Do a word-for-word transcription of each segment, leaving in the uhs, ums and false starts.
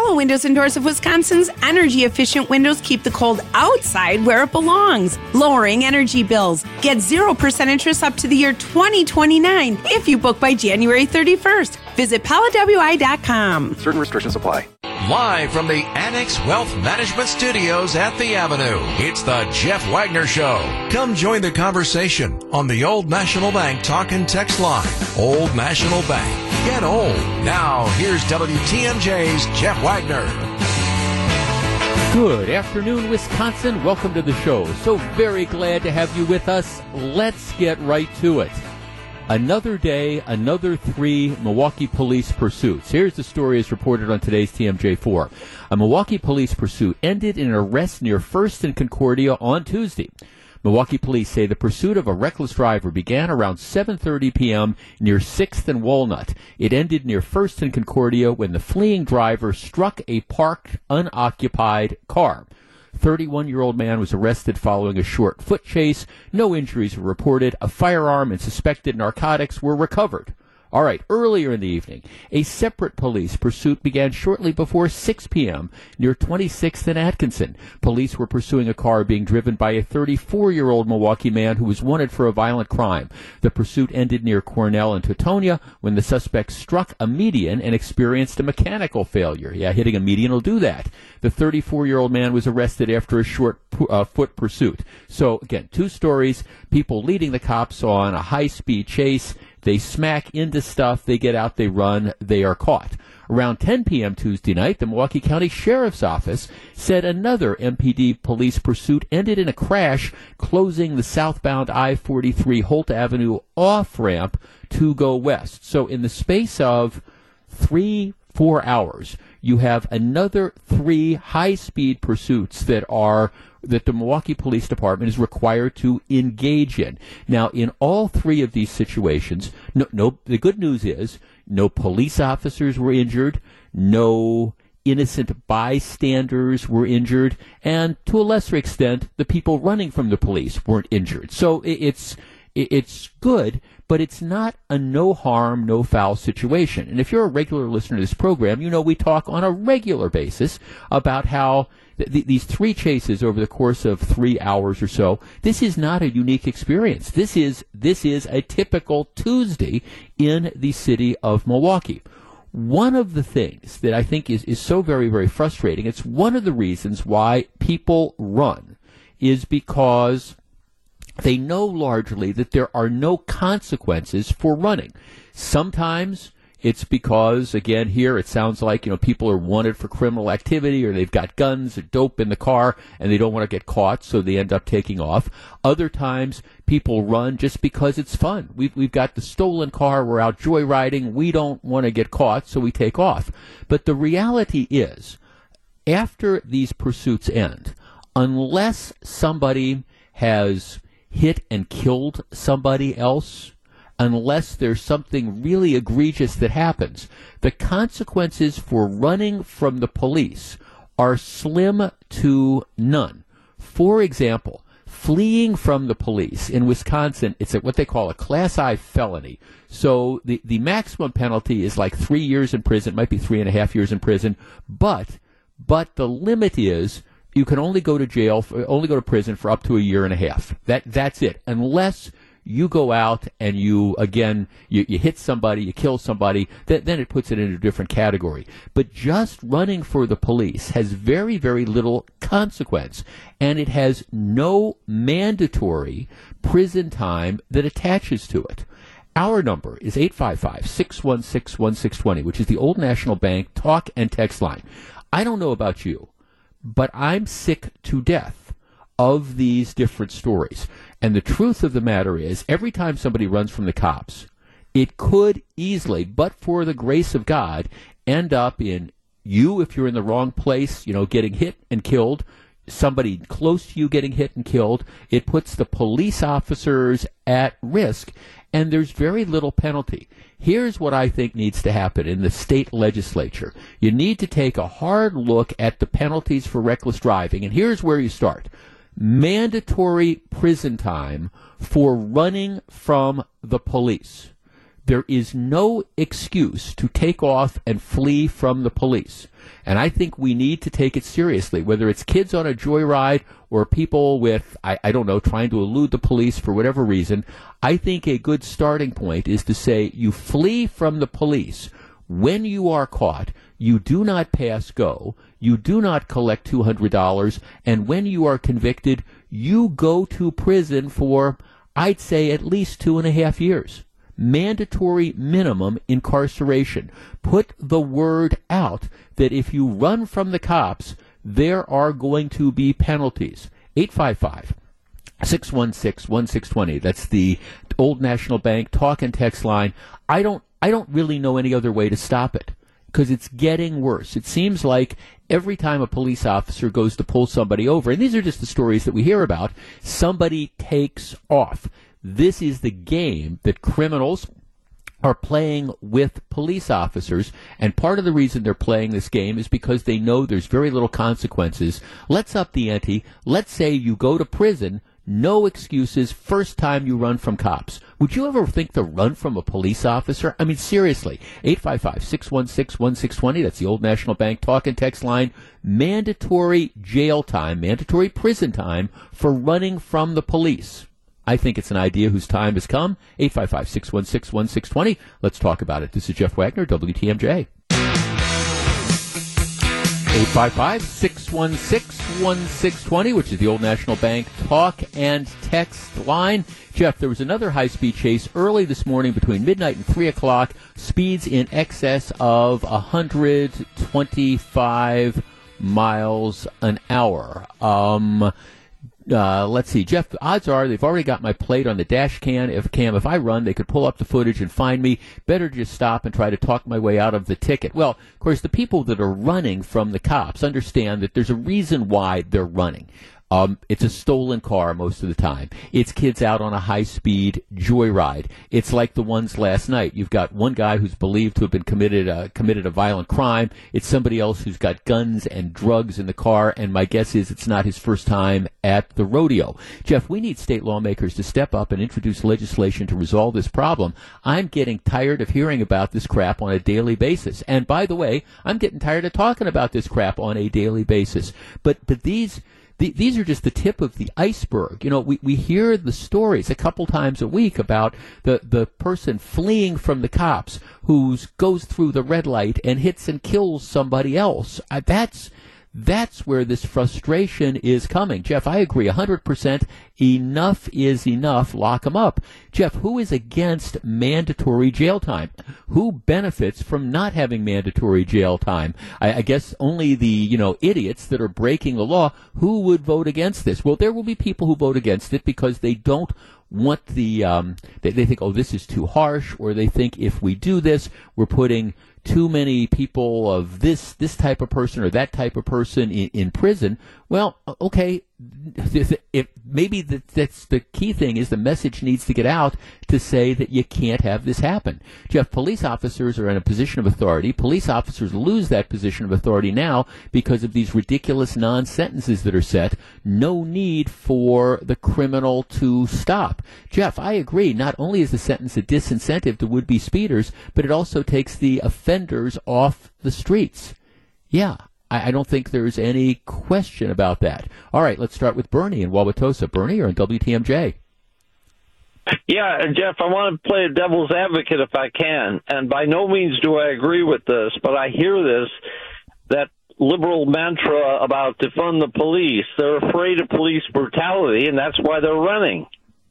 Noah Windows and Doors of Wisconsin's energy-efficient windows keep the cold outside where it belongs, lowering energy bills. Get zero percent interest up to the year twenty twenty-nine if you book by January thirty-first. Visit Pella W I dot com. Certain restrictions apply. Live from the Annex Wealth Management Studios at the Avenue, it's the Jeff Wagner Show. Come join the conversation on the Old National Bank talk and text line. Old National Bank. Get old. Now, here's W T M J's Jeff Wagner. Good afternoon, Wisconsin. Welcome to the show. So very glad to have you with us. Let's get right to it. Another day, another three Milwaukee police pursuits. Here's the story as reported on today's T M J four. A Milwaukee police pursuit ended in an arrest near First and Concordia on Tuesday. Milwaukee police say the pursuit of a reckless driver began around seven thirty p.m. near sixth and Walnut. It ended near First and Concordia when the fleeing driver struck a parked, unoccupied car. thirty-one-year-old man was arrested following a short foot chase. No injuries were reported. A firearm and suspected narcotics were recovered. All right, earlier in the evening, a separate police pursuit began shortly before six p.m. near twenty-sixth and Atkinson. Police were pursuing a car being driven by a thirty-four-year-old Milwaukee man who was wanted for a violent crime. The pursuit ended near Cornell and Teutonia when the suspect struck a median and experienced a mechanical failure. Yeah, hitting a median will do that. The thirty-four-year-old man was arrested after a short uh, foot pursuit. So, again, two stories, people leading the cops on a high-speed chase. They smack into stuff, they get out, they run, they are caught. Around ten p.m. Tuesday night, the Milwaukee County Sheriff's Office said another M P D police pursuit ended in a crash, closing the southbound I forty-three Holt Avenue off-ramp to go west. So in the space of three, four hours, you have another three high-speed pursuits that are that the Milwaukee Police Department is required to engage in. Now, in all three of these situations, no, no, the good news is no police officers were injured, no innocent bystanders were injured, and to a lesser extent, the people running from the police weren't injured. So it, it's it, it's good, but it's not a no harm, no foul situation. And if you're a regular listener to this program, you know we talk on a regular basis about how th- these three chases over the course of three hours or so, this is not a unique experience. This is this is a typical Tuesday in the city of Milwaukee. One of the things that I think is, is so very, very frustrating, it's one of the reasons why people run, is because they know largely that there are no consequences for running. Sometimes it's because, again, here it sounds like, you know, people are wanted for criminal activity, or they've got guns or dope in the car and they don't want to get caught, so they end up taking off. Other times people run just because it's fun. We've, we've got the stolen car, we're out joyriding, we don't want to get caught, so we take off. But the reality is, after these pursuits end, unless somebody has hit and killed somebody else, unless there's something really egregious that happens, the consequences for running from the police are slim to none. For example, fleeing from the police in Wisconsin, it's a, what they call a Class I felony. So the, the maximum penalty is like three years in prison, it might be three and a half years in prison, but but the limit is you can only go to jail, for, only go to prison for up to a year and a half. That that's it, unless you go out and you, again, you, you hit somebody, you kill somebody, th- then it puts it in a different category. But just running for the police has very, very little consequence, and it has no mandatory prison time that attaches to it. Our number is eight five five, six one six, one six two zero, which is the Old National Bank talk and text line. I don't know about you, but I'm sick to death of these different stories. And the truth of the matter is, every time somebody runs from the cops, it could easily, but for the grace of God, end up in you, if you're in the wrong place, you know, getting hit and killed, somebody close to you getting hit and killed. It puts the police officers at risk, and there's very little penalty. Here's what I think needs to happen in the state legislature. You need to take a hard look at the penalties for reckless driving, and here's where you start. Mandatory prison time for running from the police. there is no excuse to take off and flee from the police. And I think we need to take it seriously, whether it's kids on a joyride or people with, I, I don't know, trying to elude the police for whatever reason. I think a good starting point is to say you flee from the police. When you are caught, you do not pass go, you do not collect two hundred dollars, and when you are convicted, you go to prison for, I'd say, at least two and a half years. Mandatory minimum incarceration. Put the word out that if you run from the cops, there are going to be penalties. eight five five, six one six, one six two zero. That's the Old National Bank talk and text line. I don't I don't really know any other way to stop it, because it's getting worse. It seems like every time a police officer goes to pull somebody over, and these are just the stories that we hear about, somebody takes off. This is the game that criminals are playing with police officers, and part of the reason they're playing this game is because they know there's very little consequences. Let's up the ante. Let's say you go to prison, no excuses, first time you run from cops. Would you ever think to run from a police officer? I mean, seriously. eight five five, six one six, one six two zero. That's the Old National Bank talk and text line. Mandatory jail time, mandatory prison time for running from the police. I think it's an idea whose time has come. eight five five, six one six, one six two zero. Let's talk about it. This is Jeff Wagner, W T M J. eight five five, six one six, one six two zero, which is the Old National Bank talk and text line. Jeff, there was another high-speed chase early this morning between midnight and three o'clock, speeds in excess of one hundred twenty-five miles an hour. Um... Uh, let's see, Jeff, odds are they've already got my plate on the dash cam. If, cam. if I run, they could pull up the footage and find me. Better just stop and try to talk my way out of the ticket. Well, of course, the people that are running from the cops understand that there's a reason why they're running. Um, it's a stolen car most of the time. It's kids out on a high-speed joyride. It's like the ones last night. You've got one guy who's believed to have been committed uh, committed a violent crime. It's somebody else who's got guns and drugs in the car, and my guess is it's not his first time at the rodeo. Jeff, we need state lawmakers to step up and introduce legislation to resolve this problem. I'm getting tired of hearing about this crap on a daily basis. And by the way, I'm getting tired of talking about this crap on a daily basis. But but these... These are just the tip of the iceberg. You know, we, we hear the stories a couple times a week about the, the person fleeing from the cops who goes through the red light and hits and kills somebody else. Uh, that's that's where this frustration is coming. Jeff, I agree one hundred percent. Enough is enough. Lock them up. Jeff, who is against mandatory jail time? Who benefits from not having mandatory jail time? I, I guess only the, you know, idiots that are breaking the law. Who would vote against this? Well, there will be people who vote against it because they don't want the, um, they, they think, oh, this is too harsh, or they think if we do this, we're putting too many people of this this type of person or that type of person in, in prison. Well, okay, if maybe the, that's the key thing is the message needs to get out to say that you can't have this happen. Jeff, police officers are in a position of authority. Police officers lose that position of authority now because of these ridiculous non-sentences that are set. No need for the criminal to stop. Jeff, I agree. Not only is the sentence a disincentive to would-be speeders, but it also takes the offenders off the streets. Yeah. I don't think there's any question about that. All right, let's start with Bernie in Wauwatosa. Bernie, you're on W T M J. Yeah, Jeff, I want to play a devil's advocate if I can. And by no means do I agree with this, but I hear this, that liberal mantra about defund the police. They're afraid of police brutality, and that's why they're running.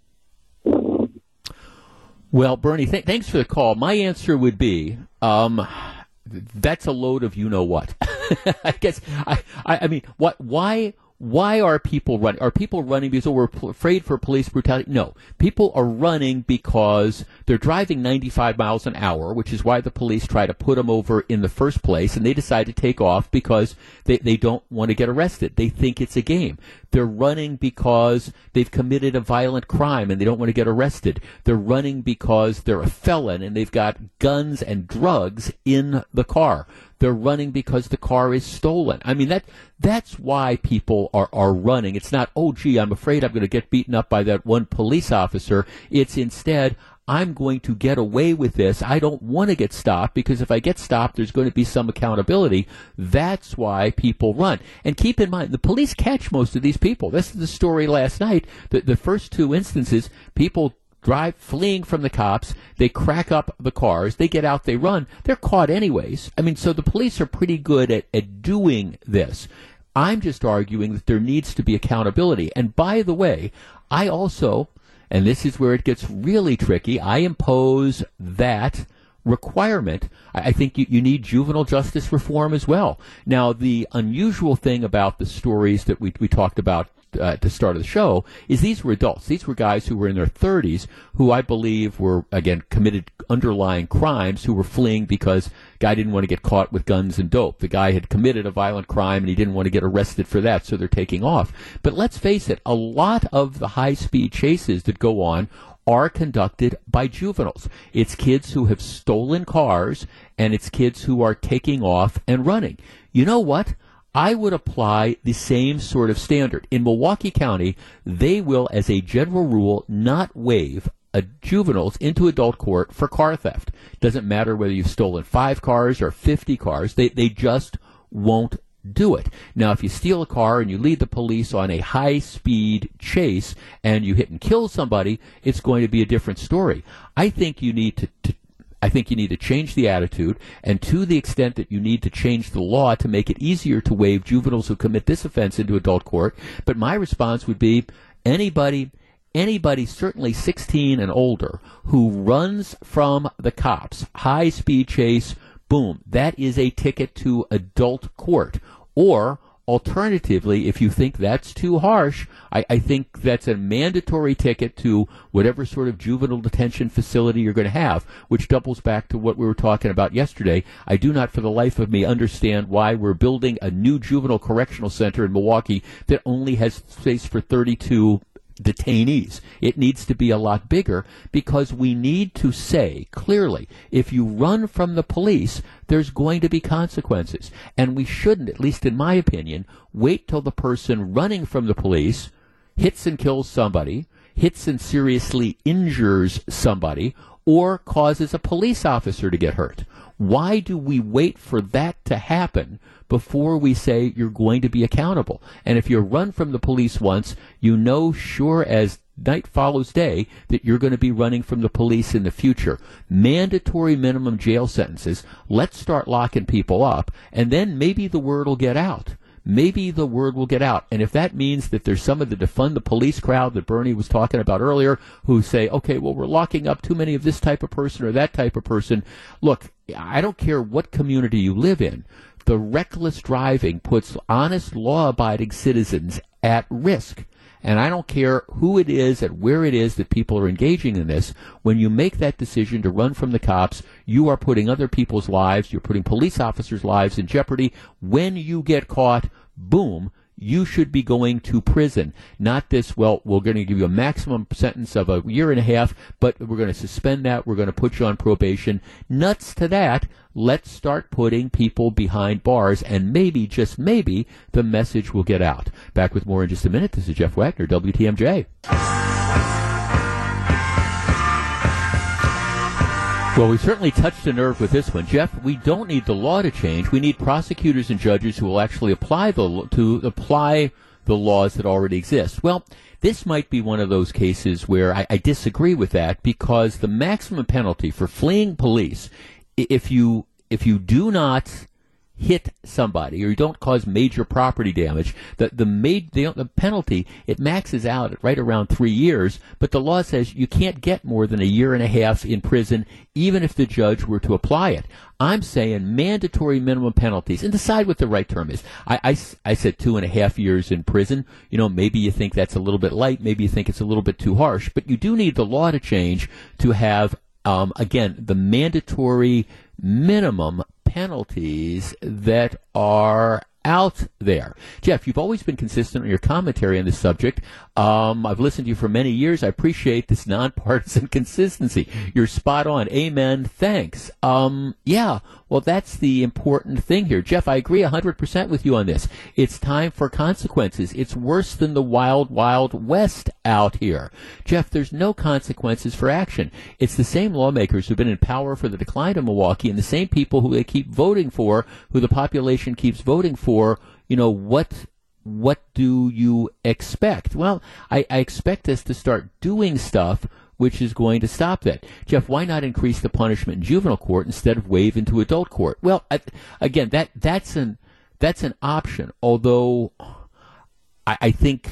Well, Bernie, th- thanks for the call. My answer would be... Um, that's a load of you-know-what. I guess, I, I, I mean, what, why, why are people running? Are people running because oh, we're p- afraid for police brutality? No. People are running because they're driving ninety-five miles an hour, which is why the police try to put them over in the first place, and they decide to take off because they, they don't want to get arrested. They think it's a game. They're running because they've committed a violent crime and they don't want to get arrested. They're running because they're a felon and they've got guns and drugs in the car. They're running because the car is stolen. I mean, that that's why people are, are running. It's not, oh, gee, I'm afraid I'm going to get beaten up by that one police officer. It's instead, I'm going to get away with this. I don't want to get stopped because if I get stopped, there's going to be some accountability. That's why people run. And keep in mind, the police catch most of these people. This is the story last night. The, the first two instances, people drive fleeing from the cops. They crack up the cars. They get out. They run. They're caught anyways. I mean, so the police are pretty good at, at doing this. I'm just arguing that there needs to be accountability. And by the way, I also, and this is where it gets really tricky, I impose that requirement. I think you, you need juvenile justice reform as well. Now, the unusual thing about the stories that we, we talked about Uh, at the start of the show is these were adults. These were guys who were in their thirties who I believe were, again, committed underlying crimes, who were fleeing because guy didn't want to get caught with guns and dope. The guy had committed a violent crime and he didn't want to get arrested for that, so they're taking off. But let's face it, a lot of the high-speed chases that go on are conducted by juveniles. It's kids who have stolen cars and it's kids who are taking off and running. You know what? I would apply the same sort of standard. In Milwaukee County, they will, as a general rule, not waive a juveniles into adult court for car theft. Doesn't matter whether you've stolen five cars or fifty cars. They, they just won't do it. Now, if you steal a car and you lead the police on a high-speed chase and you hit and kill somebody, it's going to be a different story. I think you need to, to I think you need to change the attitude, and to the extent that you need to change the law to make it easier to waive juveniles who commit this offense into adult court. But my response would be anybody, anybody certainly sixteen and older who runs from the cops, high-speed chase, boom, that is a ticket to adult court. Or alternatively, if you think that's too harsh, I, I think that's a mandatory ticket to whatever sort of juvenile detention facility you're going to have, which doubles back to what we were talking about yesterday. I do not for the life of me understand why we're building a new juvenile correctional center in Milwaukee that only has space for thirty-two detainees. It needs to be a lot bigger because we need to say clearly, if you run from the police, there's going to be consequences. And we shouldn't, at least in my opinion, wait till the person running from the police hits and kills somebody, hits and seriously injures somebody, or causes a police officer to get hurt. Why do we wait for that to happen before we say you're going to be accountable? And if you run from the police once, you know sure as night follows day that you're going to be running from the police in the future. Mandatory minimum jail sentences. Let's start locking people up, and then maybe the word will get out. Maybe the word will get out. And if that means that there's some of the defund the police crowd that Bernie was talking about earlier who say, okay, well, we're locking up too many of this type of person or that type of person. Look, I don't care what community you live in. The reckless driving puts honest, law-abiding citizens at risk. And I don't care who it is and where it is that people are engaging in this. When you make that decision to run from the cops, you are putting other people's lives, you're putting police officers' lives in jeopardy. When you get caught, boom, you should be going to prison. Not this, well, we're going to give you a maximum sentence of a year and a half, but we're going to suspend that, we're going to put you on probation. Nuts to that. Let's start putting people behind bars, and maybe, just maybe, the message will get out. Back with more in just a minute. This is Jeff Wagner, W T M J. Well, we certainly touched a nerve with this one. Jeff, we don't need the law to change. We need prosecutors and judges who will actually apply the to apply the laws that already exist. Well, this might be one of those cases where I, I disagree with that, because the maximum penalty for fleeing police, if you if you do not hit somebody or you don't cause major property damage, the the, made, the the penalty, it maxes out at right around three years, but the law says you can't get more than a year and a half in prison even if the judge were to apply it. I'm saying mandatory minimum penalties, and decide what the right term is. I, I, I said two and a half years in prison. You know, maybe you think that's a little bit light, maybe you think it's a little bit too harsh, but you do need the law to change to have, um, again, the mandatory minimum penalties that are out there. Jeff, you've always been consistent in your commentary on this subject. Um, I've listened to you for many years. I appreciate this nonpartisan consistency. You're spot on. Amen. Thanks. Um, yeah, well, that's the important thing here. Jeff, I agree one hundred percent with you on this. It's time for consequences. It's worse than the wild, wild west out here. Jeff, there's no consequences for action. It's the same lawmakers who've been in power for the decline of Milwaukee and the same people who they keep voting for, who the population keeps voting for. You know, what what do you expect? Well, I, I expect us to start doing stuff which is going to stop that. Jeff, why not increase the punishment in juvenile court instead of waive into adult court? Well, I, again, that that's an that's an option. Although I, I think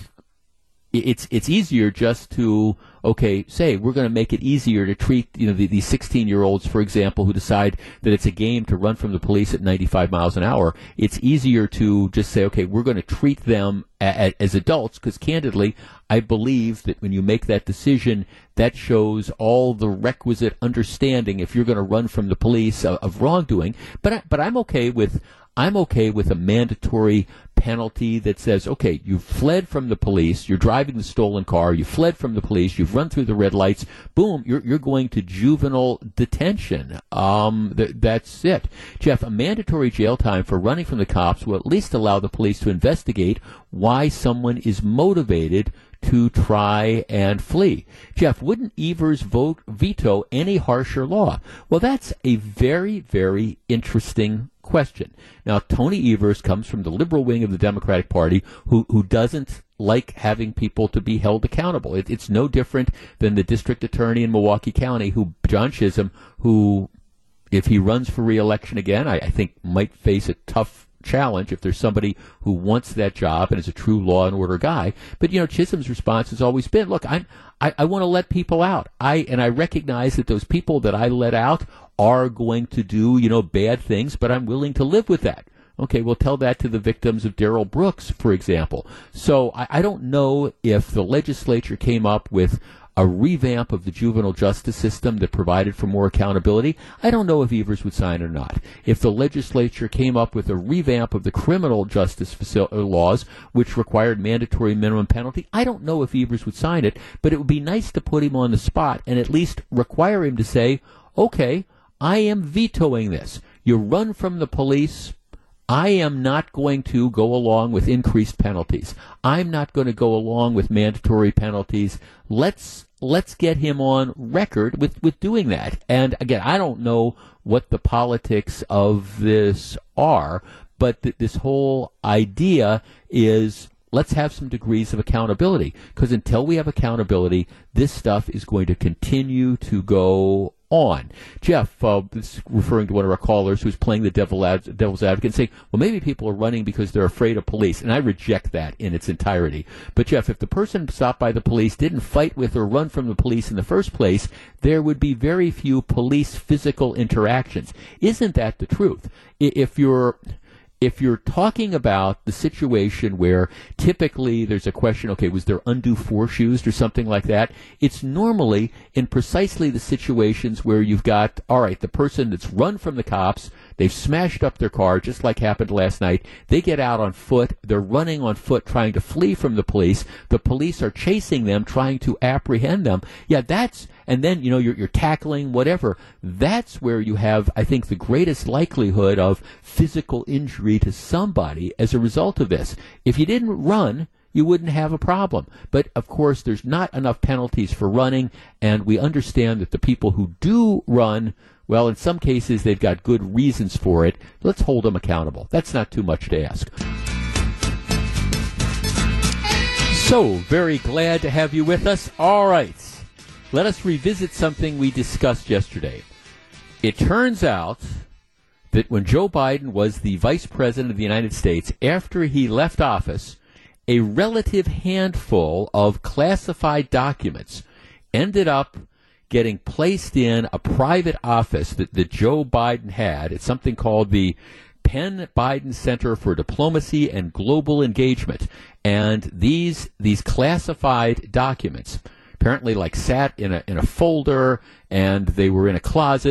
it's it's easier just to okay say we're going to make it easier to treat you know the, these sixteen-year-olds, for example, who decide that it's a game to run from the police at ninety-five miles an hour. It's easier to just say okay we're going to treat them a, a, as adults because candidly I believe that when you make that decision that shows all the requisite understanding if you're going to run from the police of, of wrongdoing. But I, but I'm okay with I'm okay with a mandatory penalty that says, okay, you've fled from the police, you're driving the stolen car, you fled from the police, you've run through the red lights, boom, you're you're going to juvenile detention. Um, th- that's it. Jeff, a mandatory jail time for running from the cops will at least allow the police to investigate why someone is motivated to try and flee. Jeff, wouldn't Evers vote veto any harsher law? Well, that's a very, very interesting question. Now, Tony Evers comes from the liberal wing of the Democratic Party who, who doesn't like having people to be held accountable. It, it's no different than the district attorney in Milwaukee County, who John Chisholm, who, if he runs for re-election again, I, I think might face a tough challenge if there's somebody who wants that job and is a true law and order guy. But, you know, Chisholm's response has always been, look, I'm, I, I want to let people out. I and I recognize that those people that I let out are going to do, you know, bad things, but I'm willing to live with that. Okay, we'll tell that to the victims of Darrell Brooks, for example. So I, I don't know if the legislature came up with a revamp of the juvenile justice system that provided for more accountability. I don't know if Evers would sign it or not. If the legislature came up with a revamp of the criminal justice facil- laws, which required mandatory minimum penalty, I don't know if Evers would sign it, but it would be nice to put him on the spot and at least require him to say, okay, I am vetoing this. You run from the police. I am not going to go along with increased penalties. I'm not going to go along with mandatory penalties. Let's let's get him on record with, with doing that. And again, I don't know what the politics of this are, but th- this whole idea is let's have some degrees of accountability. Because until we have accountability, this stuff is going to continue to go on. Jeff, uh, this is referring to one of our callers who's playing the devil ad- devil's advocate and saying, well, maybe people are running because they're afraid of police. And I reject that in its entirety. But, Jeff, if the person stopped by the police didn't fight with or run from the police in the first place, there would be very few police physical interactions. Isn't that the truth? If you're... If you're talking about the situation where typically there's a question, okay, was there undue force used or something like that? It's normally in precisely the situations where you've got, all right, the person that's run from the cops, they've smashed up their car, just like happened last night. They get out on foot. They're running on foot trying to flee from the police. The police are chasing them, trying to apprehend them. Yeah, that's, and then, you know, you're, you're tackling whatever. That's where you have, I think, the greatest likelihood of physical injury to somebody as a result of this. If you didn't run, you wouldn't have a problem. But, of course, there's not enough penalties for running, and we understand that the people who do run, well, in some cases, they've got good reasons for it. Let's hold them accountable. That's not too much to ask. So, very glad to have you with us. All right. Let us revisit something we discussed yesterday. It turns out that when Joe Biden was the vice president of the United States, after he left office, a relative handful of classified documents ended up getting placed in a private office that, that Joe Biden had. It's something called the Penn Biden Center for Diplomacy and Global Engagement. And these these classified documents apparently like sat in a in a folder, and they were in a closet,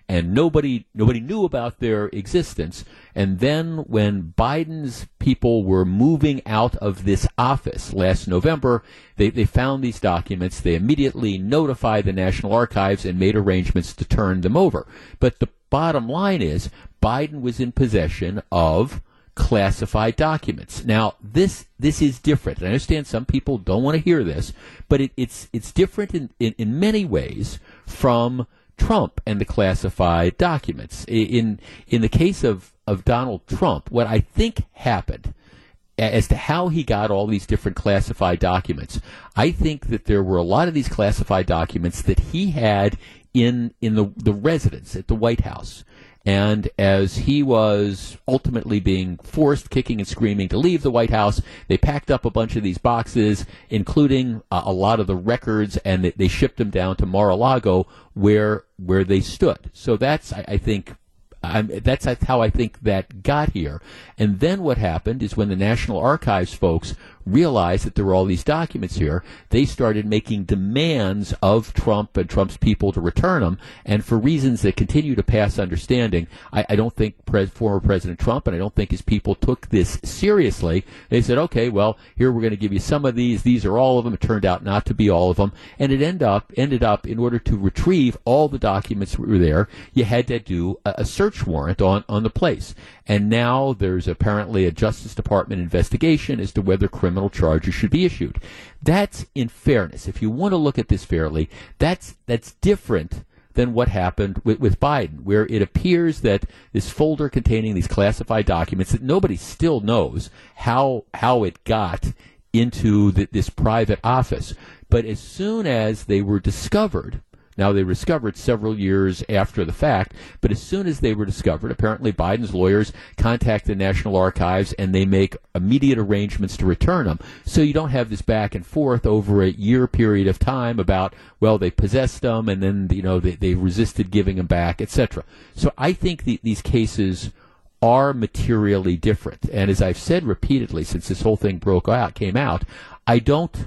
and nobody nobody knew about their existence. And then when Biden's people were moving out of this office last November, they, they found these documents. They immediately notified the National Archives and made arrangements to turn them over. But the bottom line is Biden was in possession of classified documents. Now, this this is different. I understand some people don't want to hear this, but it, it's it's different in, in, in many ways from Trump and the classified documents. In in the case of, of Donald Trump, what I think happened as to how he got all these different classified documents, I think that there were a lot of these classified documents that he had in in the, the residence at the White House. And as he was ultimately being forced, kicking and screaming, to leave the White House, they packed up a bunch of these boxes, including uh, a lot of the records, and they, they shipped them down to Mar-a-Lago, where where they stood. So that's, I, I think, I'm, that's how I think that got here. And then what happened is when the National Archives folks realized that there were all these documents here, they started making demands of Trump and Trump's people to return them. And for reasons that continue to pass understanding, I, I don't think pres- former President Trump and I don't think his people took this seriously. They said, okay, well, here we're going to give you some of these. These are all of them. It turned out not to be all of them. And it end up, ended up, in order to retrieve all the documents that were there, you had to do a, a search warrant on, on the place. And now there's apparently a Justice Department investigation as to whether criminal charges should be issued. That's, in fairness, if you want to look at this fairly, that's that's different than what happened with, with Biden, where it appears that this folder containing these classified documents that nobody still knows how how it got into the, this private office. But as soon as they were discovered, now, they were discovered several years after the fact, but as soon as they were discovered, apparently Biden's lawyers contact the National Archives and they make immediate arrangements to return them. So you don't have this back and forth over a year period of time about, well, they possessed them and then, you know, they, they resisted giving them back, et cetera. So I think the, these cases are materially different. And as I've said repeatedly since this whole thing broke out, came out, I don't,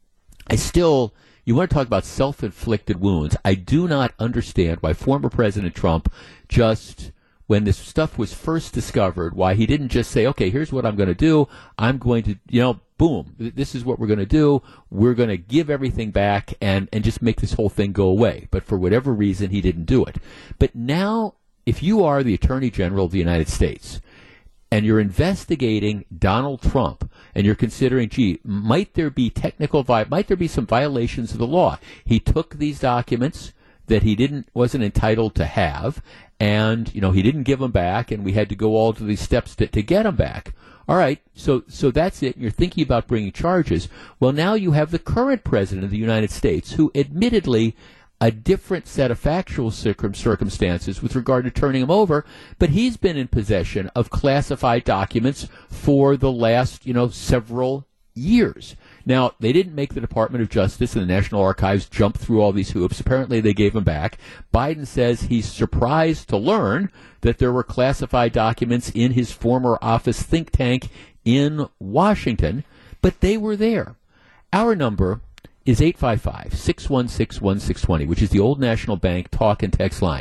I still... You want to talk about self-inflicted wounds. I do not understand why former President Trump just, when this stuff was first discovered, why he didn't just say, okay, here's what I'm going to do. I'm going to, you know, boom, this is what we're going to do. We're going to give everything back and, and just make this whole thing go away. But for whatever reason, he didn't do it. But now, if you are the Attorney General of the United States, and you're investigating Donald Trump, and you're considering, gee, might there be technical, vi- might there be some violations of the law? He took these documents that he didn't, wasn't entitled to have, and, you know, he didn't give them back, and we had to go all to these steps to, to get them back. All right, so so that's it. You're thinking about bringing charges. Well, now you have the current president of the United States, who admittedly a different set of factual circum- circumstances with regard to turning him over, but he's been in possession of classified documents for the last, you know, several years. Now, they didn't make the Department of Justice and the National Archives jump through all these hoops. Apparently, they gave them back. Biden says he's surprised to learn that there were classified documents in his former office think tank in Washington, but they were there. Our number is eight five five, six one six, one six two zero, which is the Old National Bank talk and text line.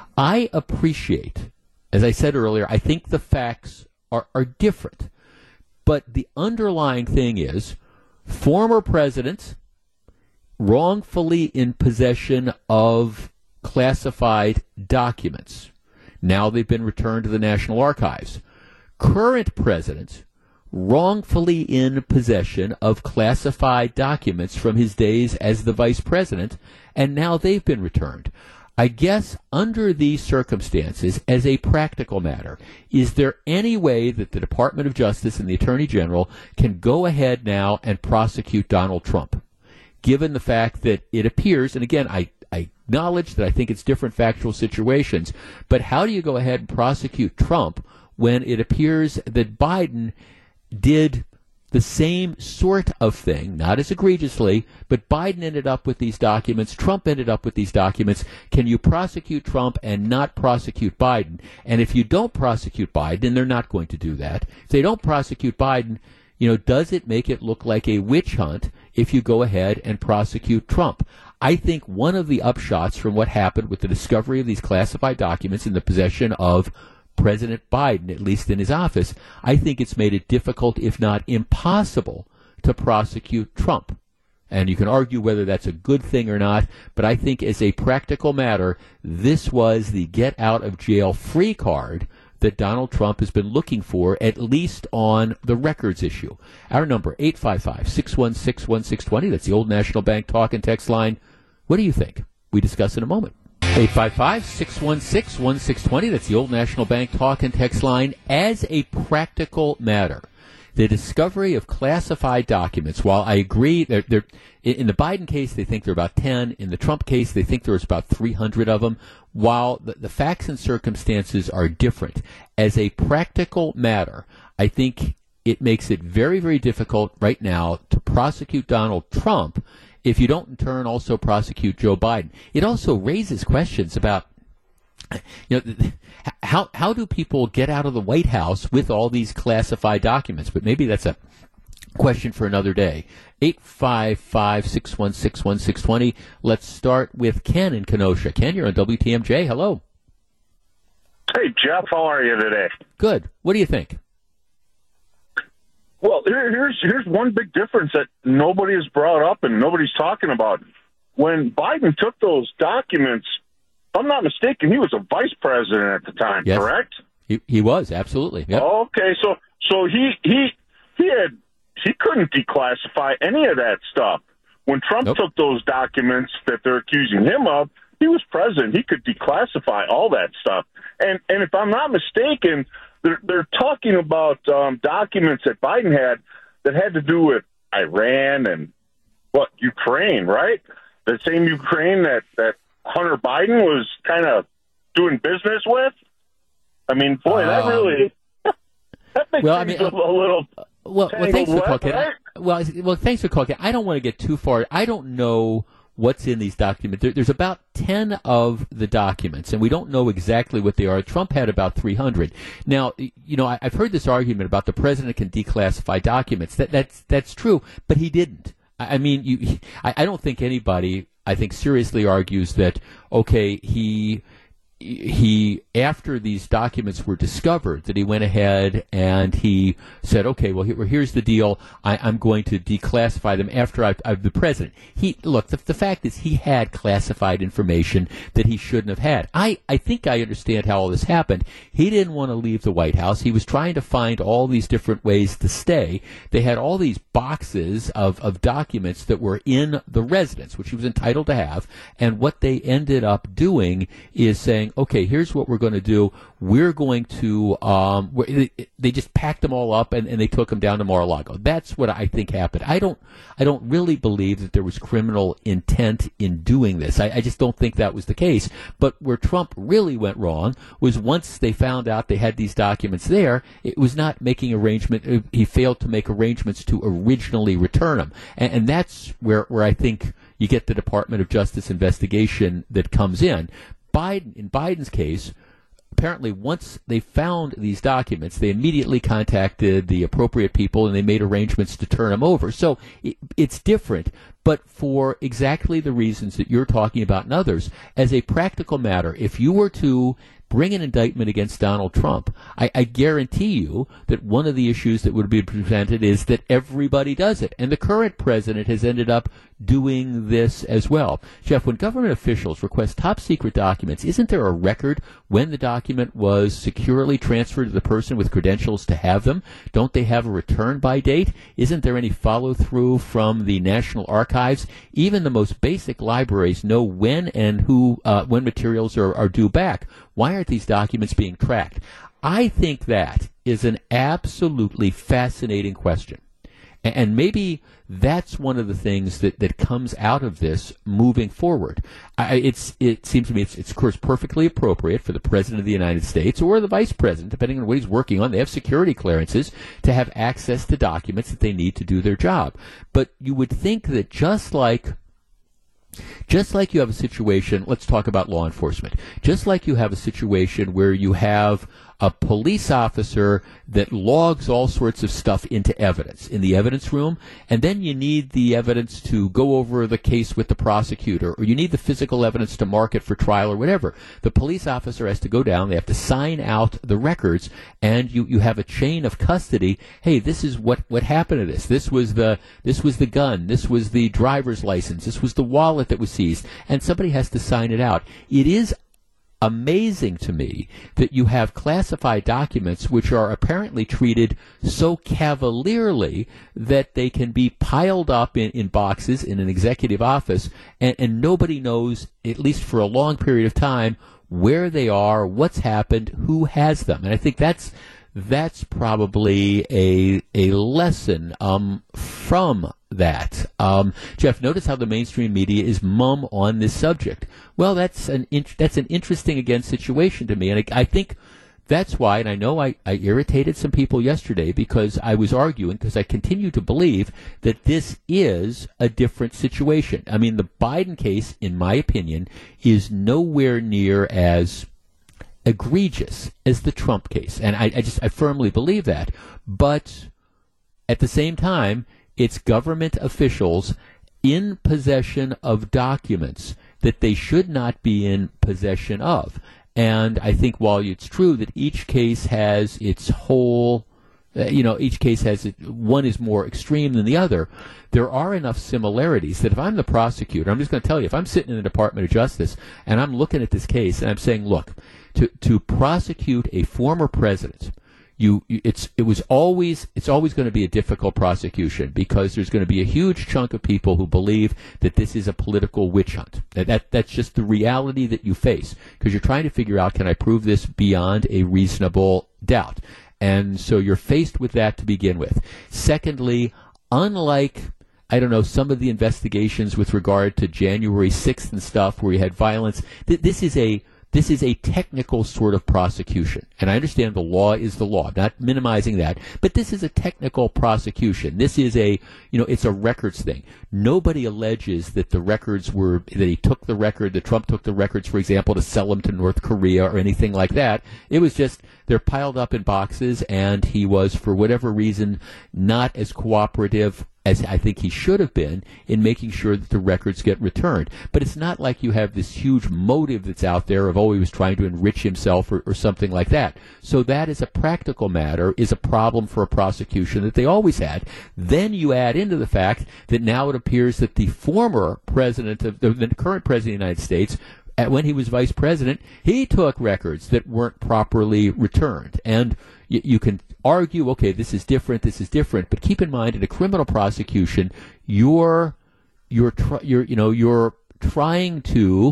I appreciate, as I said earlier, I think the facts are, are different. But the underlying thing is former presidents wrongfully in possession of classified documents. Now they've been returned to the National Archives. Current presidents wrongfully in possession of classified documents from his days as the vice president, and now they've been returned. I guess under these circumstances, as a practical matter, is there any way that the Department of Justice and the Attorney General can go ahead now and prosecute Donald Trump, given the fact that it appears, and again, I, I acknowledge that I think it's different factual situations, but how do you go ahead and prosecute Trump when it appears that Biden did the same sort of thing, not as egregiously, but Biden ended up with these documents, Trump ended up with these documents. Can you prosecute Trump and not prosecute Biden? And if you don't prosecute Biden, and they're not going to do that, if they don't prosecute Biden, you know, does it make it look like a witch hunt if you go ahead and prosecute Trump? I think one of the upshots from what happened with the discovery of these classified documents in the possession of President Biden, at least in his office, I think it's made it difficult, if not impossible, to prosecute Trump. And you can argue whether that's a good thing or not, but I think as a practical matter, this was the get-out-of-jail-free card that Donald Trump has been looking for, at least on the records issue. Our number, eight five five, six one six, one six two zero. That's the Old National Bank talk and text line. What do you think? We discuss in a moment. eight five five, six one six, one six two zero. That's the Old National Bank talk and text line. As a practical matter, the discovery of classified documents, while I agree, they're, they're, in the Biden case, they think there are about ten. In the Trump case, they think there was about three hundred of them. While the, the facts and circumstances are different, as a practical matter, I think it makes it very, very difficult right now to prosecute Donald Trump if you don't in turn also prosecute Joe Biden. It also raises questions about, you know, how how do people get out of the White House with all these classified documents? But maybe that's a question for another day. eight five five, six one six, one six two zero. Let's start with Ken in Kenosha. Ken, you're on W T M J. Hello. Hey, Jeff. How are you today? Good. What do you think? Well, here, here's here's one big difference that nobody has brought up and nobody's talking about. When Biden took those documents, if I'm not mistaken, he was a vice president at the time, yes. Correct? He, he was, absolutely. Yep. Okay, so so he he he had he couldn't declassify any of that stuff. When Trump nope. took those documents that they're accusing him of, he was president. He could declassify all that stuff. And and if I'm not mistaken, they're they're talking about um, documents that Biden had that had to do with Iran and what Ukraine, right? The same Ukraine that, that Hunter Biden was kind of doing business with. I mean, boy, um, that really that makes well, things I mean, a little. Well, well thanks for left, calling. right? Well, well, thanks for calling. I don't want to get too far. I don't know what's in these documents. There, there's about ten of the documents, and we don't know exactly what they are. Trump had about three hundred. Now, you know, I, I've heard this argument about the president can declassify documents. That that's that's true, but he didn't. I, I mean, you, I, I don't think anybody, I think, seriously argues that okay, he. He, after these documents were discovered, that he went ahead and he said, okay, well, here, here's the deal. I, I'm going to declassify them after I've, I've the president. He, look, the, the fact is he had classified information that he shouldn't have had. I, I think I understand how all this happened. He didn't want to leave the White House. He was trying to find all these different ways to stay. They had all these boxes of, of documents that were in the residence, which he was entitled to have. And what they ended up doing is saying, okay, here's what we're going to do. We're going to, um, they just packed them all up and, and they took them down to Mar-a-Lago. That's what I think happened. I don't, I don't really believe that there was criminal intent in doing this. I, I just don't think that was the case. But where Trump really went wrong was once they found out they had these documents there, it was not making arrangement. He failed to make arrangements to originally return them. And, and that's where, where I think you get the Department of Justice investigation that comes in. Biden, in Biden's case, apparently once they found these documents, they immediately contacted the appropriate people and they made arrangements to turn them over. So it, it's different, but for exactly the reasons that you're talking about and others, as a practical matter, if you were to bring an indictment against Donald Trump, I, I guarantee you that one of the issues that would be presented is that everybody does it. And the current president has ended up doing this as well. Jeff, when government officials request top secret documents, isn't there a record when the document was securely transferred to the person with credentials to have them? Don't they have a return by date? Isn't there any follow through from the National Archives? Even the most basic libraries know when and who, uh, when materials are, are due back. Why aren't these documents being tracked? I think that is an absolutely fascinating question. And maybe that's one of the things that, that comes out of this moving forward. I, it's, it seems to me it's, it's, of course, perfectly appropriate for the President of the United States or the Vice President, depending on what he's working on. They have security clearances to have access to documents that they need to do their job. But you would think that just like Just like you have a situation, let's talk about law enforcement. Just like you have a situation where you have a police officer that logs all sorts of stuff into evidence in the evidence room, and then you need the evidence to go over the case with the prosecutor, or you need the physical evidence to mark it for trial or whatever. The police officer has to go down, they have to sign out the records, and you, you have a chain of custody. Hey, this is what, what happened to this. This was the this was the gun, this was the driver's license, this was the wallet that was seized, and somebody has to sign it out. It is amazing to me that you have classified documents which are apparently treated so cavalierly that they can be piled up in, in boxes in an executive office, and, and nobody knows, at least for a long period of time, where they are, what's happened, who has them. And I think that's that's probably a a lesson um, from that. Um, Jeff, notice how the mainstream media is mum on this subject. Well, that's an in- that's an interesting, again, situation to me, and I, I think that's why, and I know I, I irritated some people yesterday because I was arguing, because I continue to believe that this is a different situation. I mean, the Biden case, in my opinion, is nowhere near as egregious as the Trump case, and I, I just I firmly believe that. But at the same time, it's government officials in possession of documents that they should not be in possession of. And I think while it's true that each case has its whole, uh, you know, each case has, it, one is more extreme than the other, there are enough similarities that if I'm the prosecutor, I'm just going to tell you, if I'm sitting in the Department of Justice and I'm looking at this case and I'm saying, look, to, to prosecute a former president, You, you, it's, it was always, it's always going to be a difficult prosecution because there's going to be a huge chunk of people who believe that this is a political witch hunt. That, that that's just the reality that you face because you're trying to figure out, can I prove this beyond a reasonable doubt? And so you're faced with that to begin with. Secondly, unlike, I don't know, some of the investigations with regard to January sixth and stuff where you had violence, th- this is a This is a technical sort of prosecution. And I understand the law is the law. I'm not minimizing that. But this is a technical prosecution. This is a, you know, it's a records thing. Nobody alleges that the records were, that he took the record, that Trump took the records, for example, to sell them to North Korea or anything like that. It was just, they're piled up in boxes, and he was, for whatever reason, not as cooperative as I think he should have been in making sure that the records get returned. But it's not like you have this huge motive that's out there of, oh, he was trying to enrich himself or, or something like that. So that, as a practical matter, is a problem for a prosecution that they always had. Then you add into the fact that now it appears that the former president of the, the current president of the United States, at, when he was vice president, he took records that weren't properly returned. And you, you can argue, okay, this is different, this is different, but keep in mind, in a criminal prosecution, you're, you're, tr- you're, you know, you're trying to,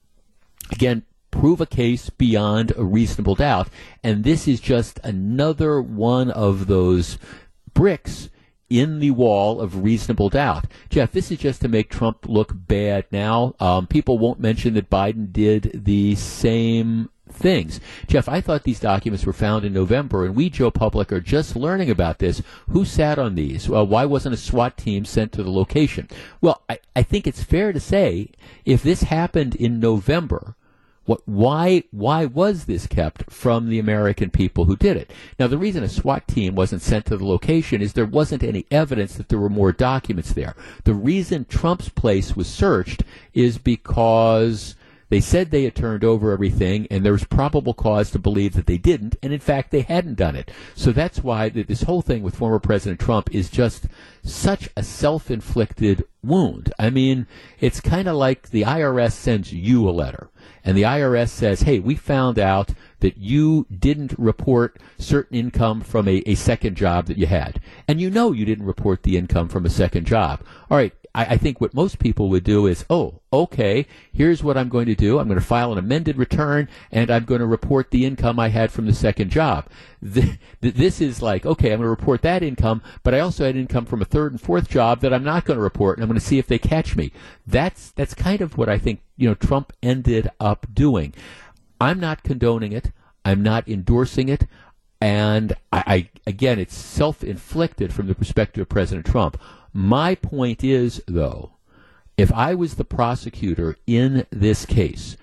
again, prove a case beyond a reasonable doubt, and this is just another one of those bricks in the wall of reasonable doubt. Jeff, this is just to make Trump look bad now. Um, people won't mention that Biden did the same things. Jeff, I thought these documents were found in November, and we, Joe Public, are just learning about this. Who sat on these? Well, why wasn't a SWAT team sent to the location? Well, I, I think it's fair to say, if this happened in November, What, why, why was this kept from the American people who did it? Now, the reason a SWAT team wasn't sent to the location is there wasn't any evidence that there were more documents there. The reason Trump's place was searched is because they said they had turned over everything, and there was probable cause to believe that they didn't, and in fact, they hadn't done it. So that's why this whole thing with former President Trump is just such a self-inflicted wound. I mean, it's kind of like the I R S sends you a letter, and the I R S says, hey, we found out that you didn't report certain income from a, a second job that you had. And you know you didn't report the income from a second job. All right, I, I think what most people would do is, oh, okay, here's what I'm going to do. I'm going to file an amended return, and I'm going to report the income I had from the second job. The, the, this is like, okay, I'm going to report that income, but I also had income from a third and fourth job that I'm not going to report, and I'm going to see if they catch me. That's that's kind of what I think, you know, Trump ended up doing. I'm not condoning it. I'm not endorsing it. And I, I again, it's self-inflicted from the perspective of President Trump. My point is, though, if I was the prosecutor in this case,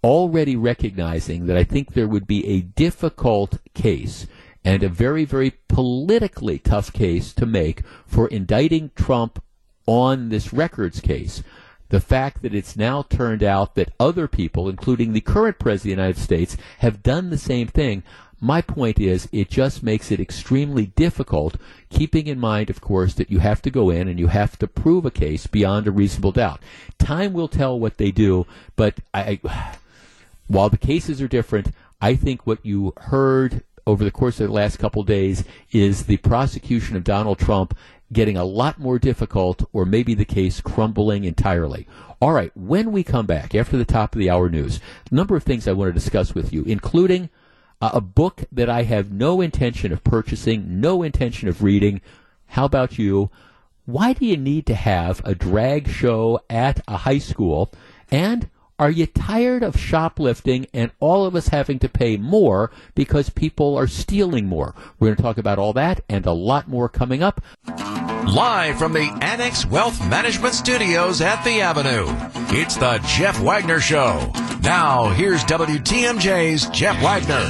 already recognizing that I think there would be a difficult case and a very, very politically tough case to make for indicting Trump on this records case. The fact that it's now turned out that other people, including the current President of the United States, have done the same thing. My point is, it just makes it extremely difficult, keeping in mind, of course, that you have to go in and you have to prove a case beyond a reasonable doubt. Time will tell what they do, but I, while the cases are different, I think what you heard over the course of the last couple days is the prosecution of Donald Trump getting a lot more difficult, or maybe the case crumbling entirely. All right, when we come back, after the top of the hour news, a number of things I want to discuss with you, including a book that I have no intention of purchasing, no intention of reading. How about you? Why do you need to have a drag show at a high school? And are you tired of shoplifting and all of us having to pay more because people are stealing more? We're going to talk about all that and a lot more coming up. Live from the Annex Wealth Management Studios at the Avenue, it's the Jeff Wagner Show. Now, here's W T M J's Jeff Wagner.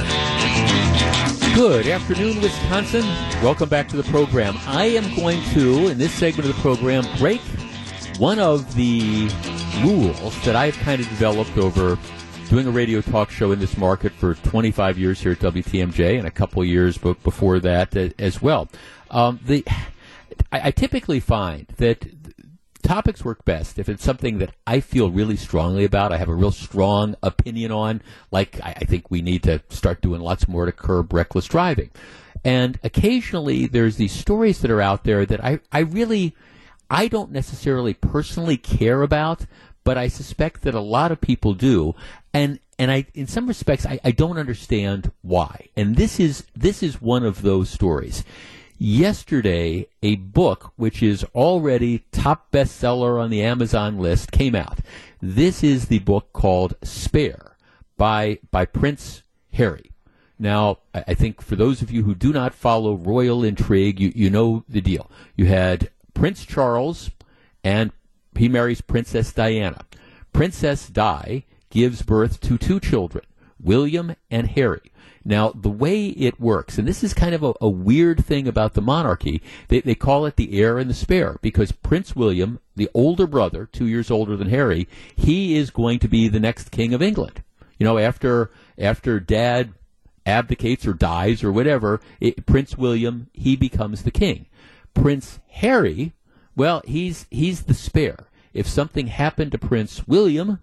Good afternoon, Wisconsin. Welcome back to the program. I am going to, in this segment of the program, break one of the rules that I've kind of developed over doing a radio talk show in this market for twenty-five years here at W T M J and a couple of years before that as well. Um, the I, I typically find that topics work best if it's something that I feel really strongly about, I have a real strong opinion on, like I, I think we need to start doing lots more to curb reckless driving. And occasionally there's these stories that are out there that I, I really, I don't necessarily personally care about, but I suspect that a lot of people do. And and I, in some respects, I, I don't understand why. And this is this is one of those stories. Yesterday, a book, which is already top bestseller on the Amazon list, came out. This is the book called Spare by by Prince Harry. Now, I think for those of you who do not follow royal intrigue, you, you know the deal. You had Prince Charles, and he marries Princess Diana. Princess Di gives birth to two children, William and Harry. Now, the way it works, and this is kind of a, a weird thing about the monarchy, they, they call it the heir and the spare, because Prince William, the older brother, two years older than Harry, he is going to be the next king of England. You know, after after Dad abdicates or dies or whatever, it, Prince William, he becomes the king. Prince Harry, well, he's he's the spare. If something happened to Prince William,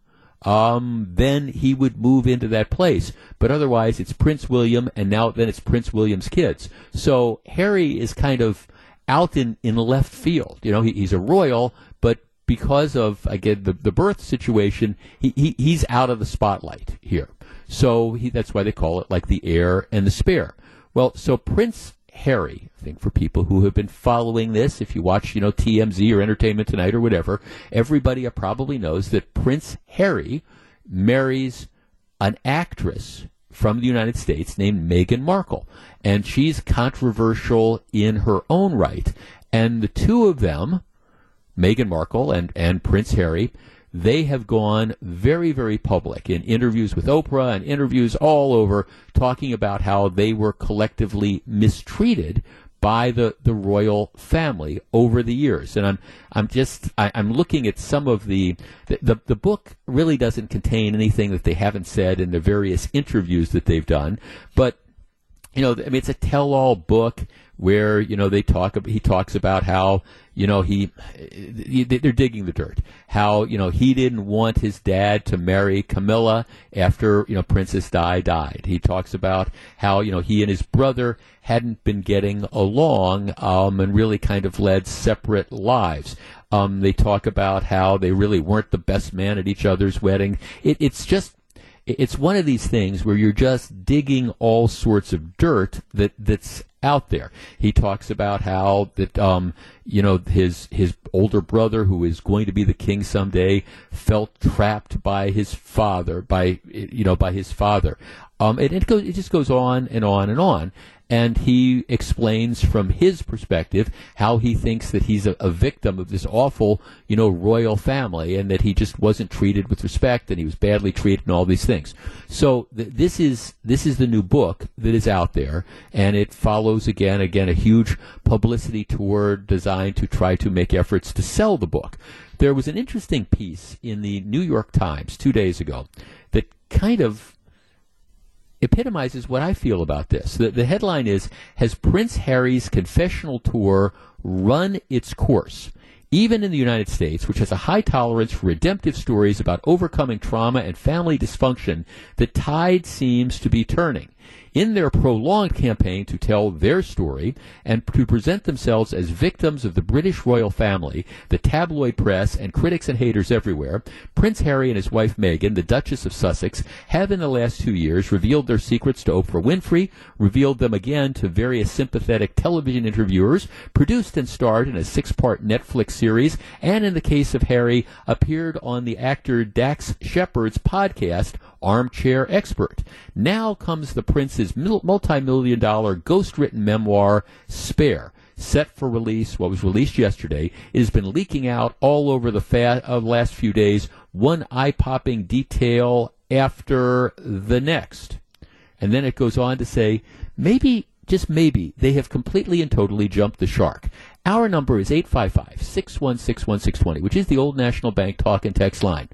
um, then he would move into that place. But otherwise, it's Prince William, and now then it's Prince William's kids. So Harry is kind of out in, in left field. You know, he, he's a royal, but because of, again, the, the birth situation, he, he he's out of the spotlight here. So he, that's why they call it like the heir and the spare. Well, so Prince Harry, I think for people who have been following this, if you watch, you know, T M Z or Entertainment Tonight or whatever, everybody probably knows that Prince Harry marries an actress from the United States named Meghan Markle. And she's controversial in her own right. And the two of them, Meghan Markle and, and Prince Harry, they have gone very, very public in interviews with Oprah and interviews all over, talking about how they were collectively mistreated by the, the royal family over the years. And I'm I'm just I, I'm looking at some of the, the the the book really doesn't contain anything that they haven't said in the various interviews that they've done, but you know, I mean, it's a tell-all book where, you know, they talk, he talks about how, you know, he, they're digging the dirt. How, you know, he didn't want his dad to marry Camilla after, you know, Princess Di died. He talks about how, you know, he and his brother hadn't been getting along, um, and really kind of led separate lives. Um, they talk about how they really weren't the best man at each other's wedding. It, it's just, It's one of these things where you're just digging all sorts of dirt that, that's out there. He talks about how that um, you know his his older brother, who is going to be the king someday, felt trapped by his father, by you know by his father. Um, and it goes, it just goes on and on and on. And he explains from his perspective how he thinks that he's a, a victim of this awful, you know, royal family, and that he just wasn't treated with respect, and he was badly treated, and all these things. So th- this is this is the new book that is out there, and it follows again again a huge publicity tour designed to try to make efforts to sell the book. There was an interesting piece in the New York Times two days ago that kind of epitomizes what I feel about this. The, the headline is, "Has Prince Harry's confessional tour run its course?" Even in the United States, which has a high tolerance for redemptive stories about overcoming trauma and family dysfunction, the tide seems to be turning. In their prolonged campaign to tell their story and to present themselves as victims of the British royal family, the tabloid press, and critics and haters everywhere, Prince Harry and his wife Meghan, the Duchess of Sussex, have in the last two years revealed their secrets to Oprah Winfrey, revealed them again to various sympathetic television interviewers, produced and starred in a six-part Netflix series, and in the case of Harry, appeared on the actor Dax Shepard's podcast, Armchair Expert. Now comes the prince's multi-million dollar ghost-written memoir, Spare, set for release, what was released yesterday. It has been leaking out all over the fa- of last few days, one eye-popping detail after the next. And then it goes on to say, maybe, just maybe, they have completely and totally jumped the shark. Our number is eight five five, six one six, one six two zero, which is the Old National Bank talk and text line.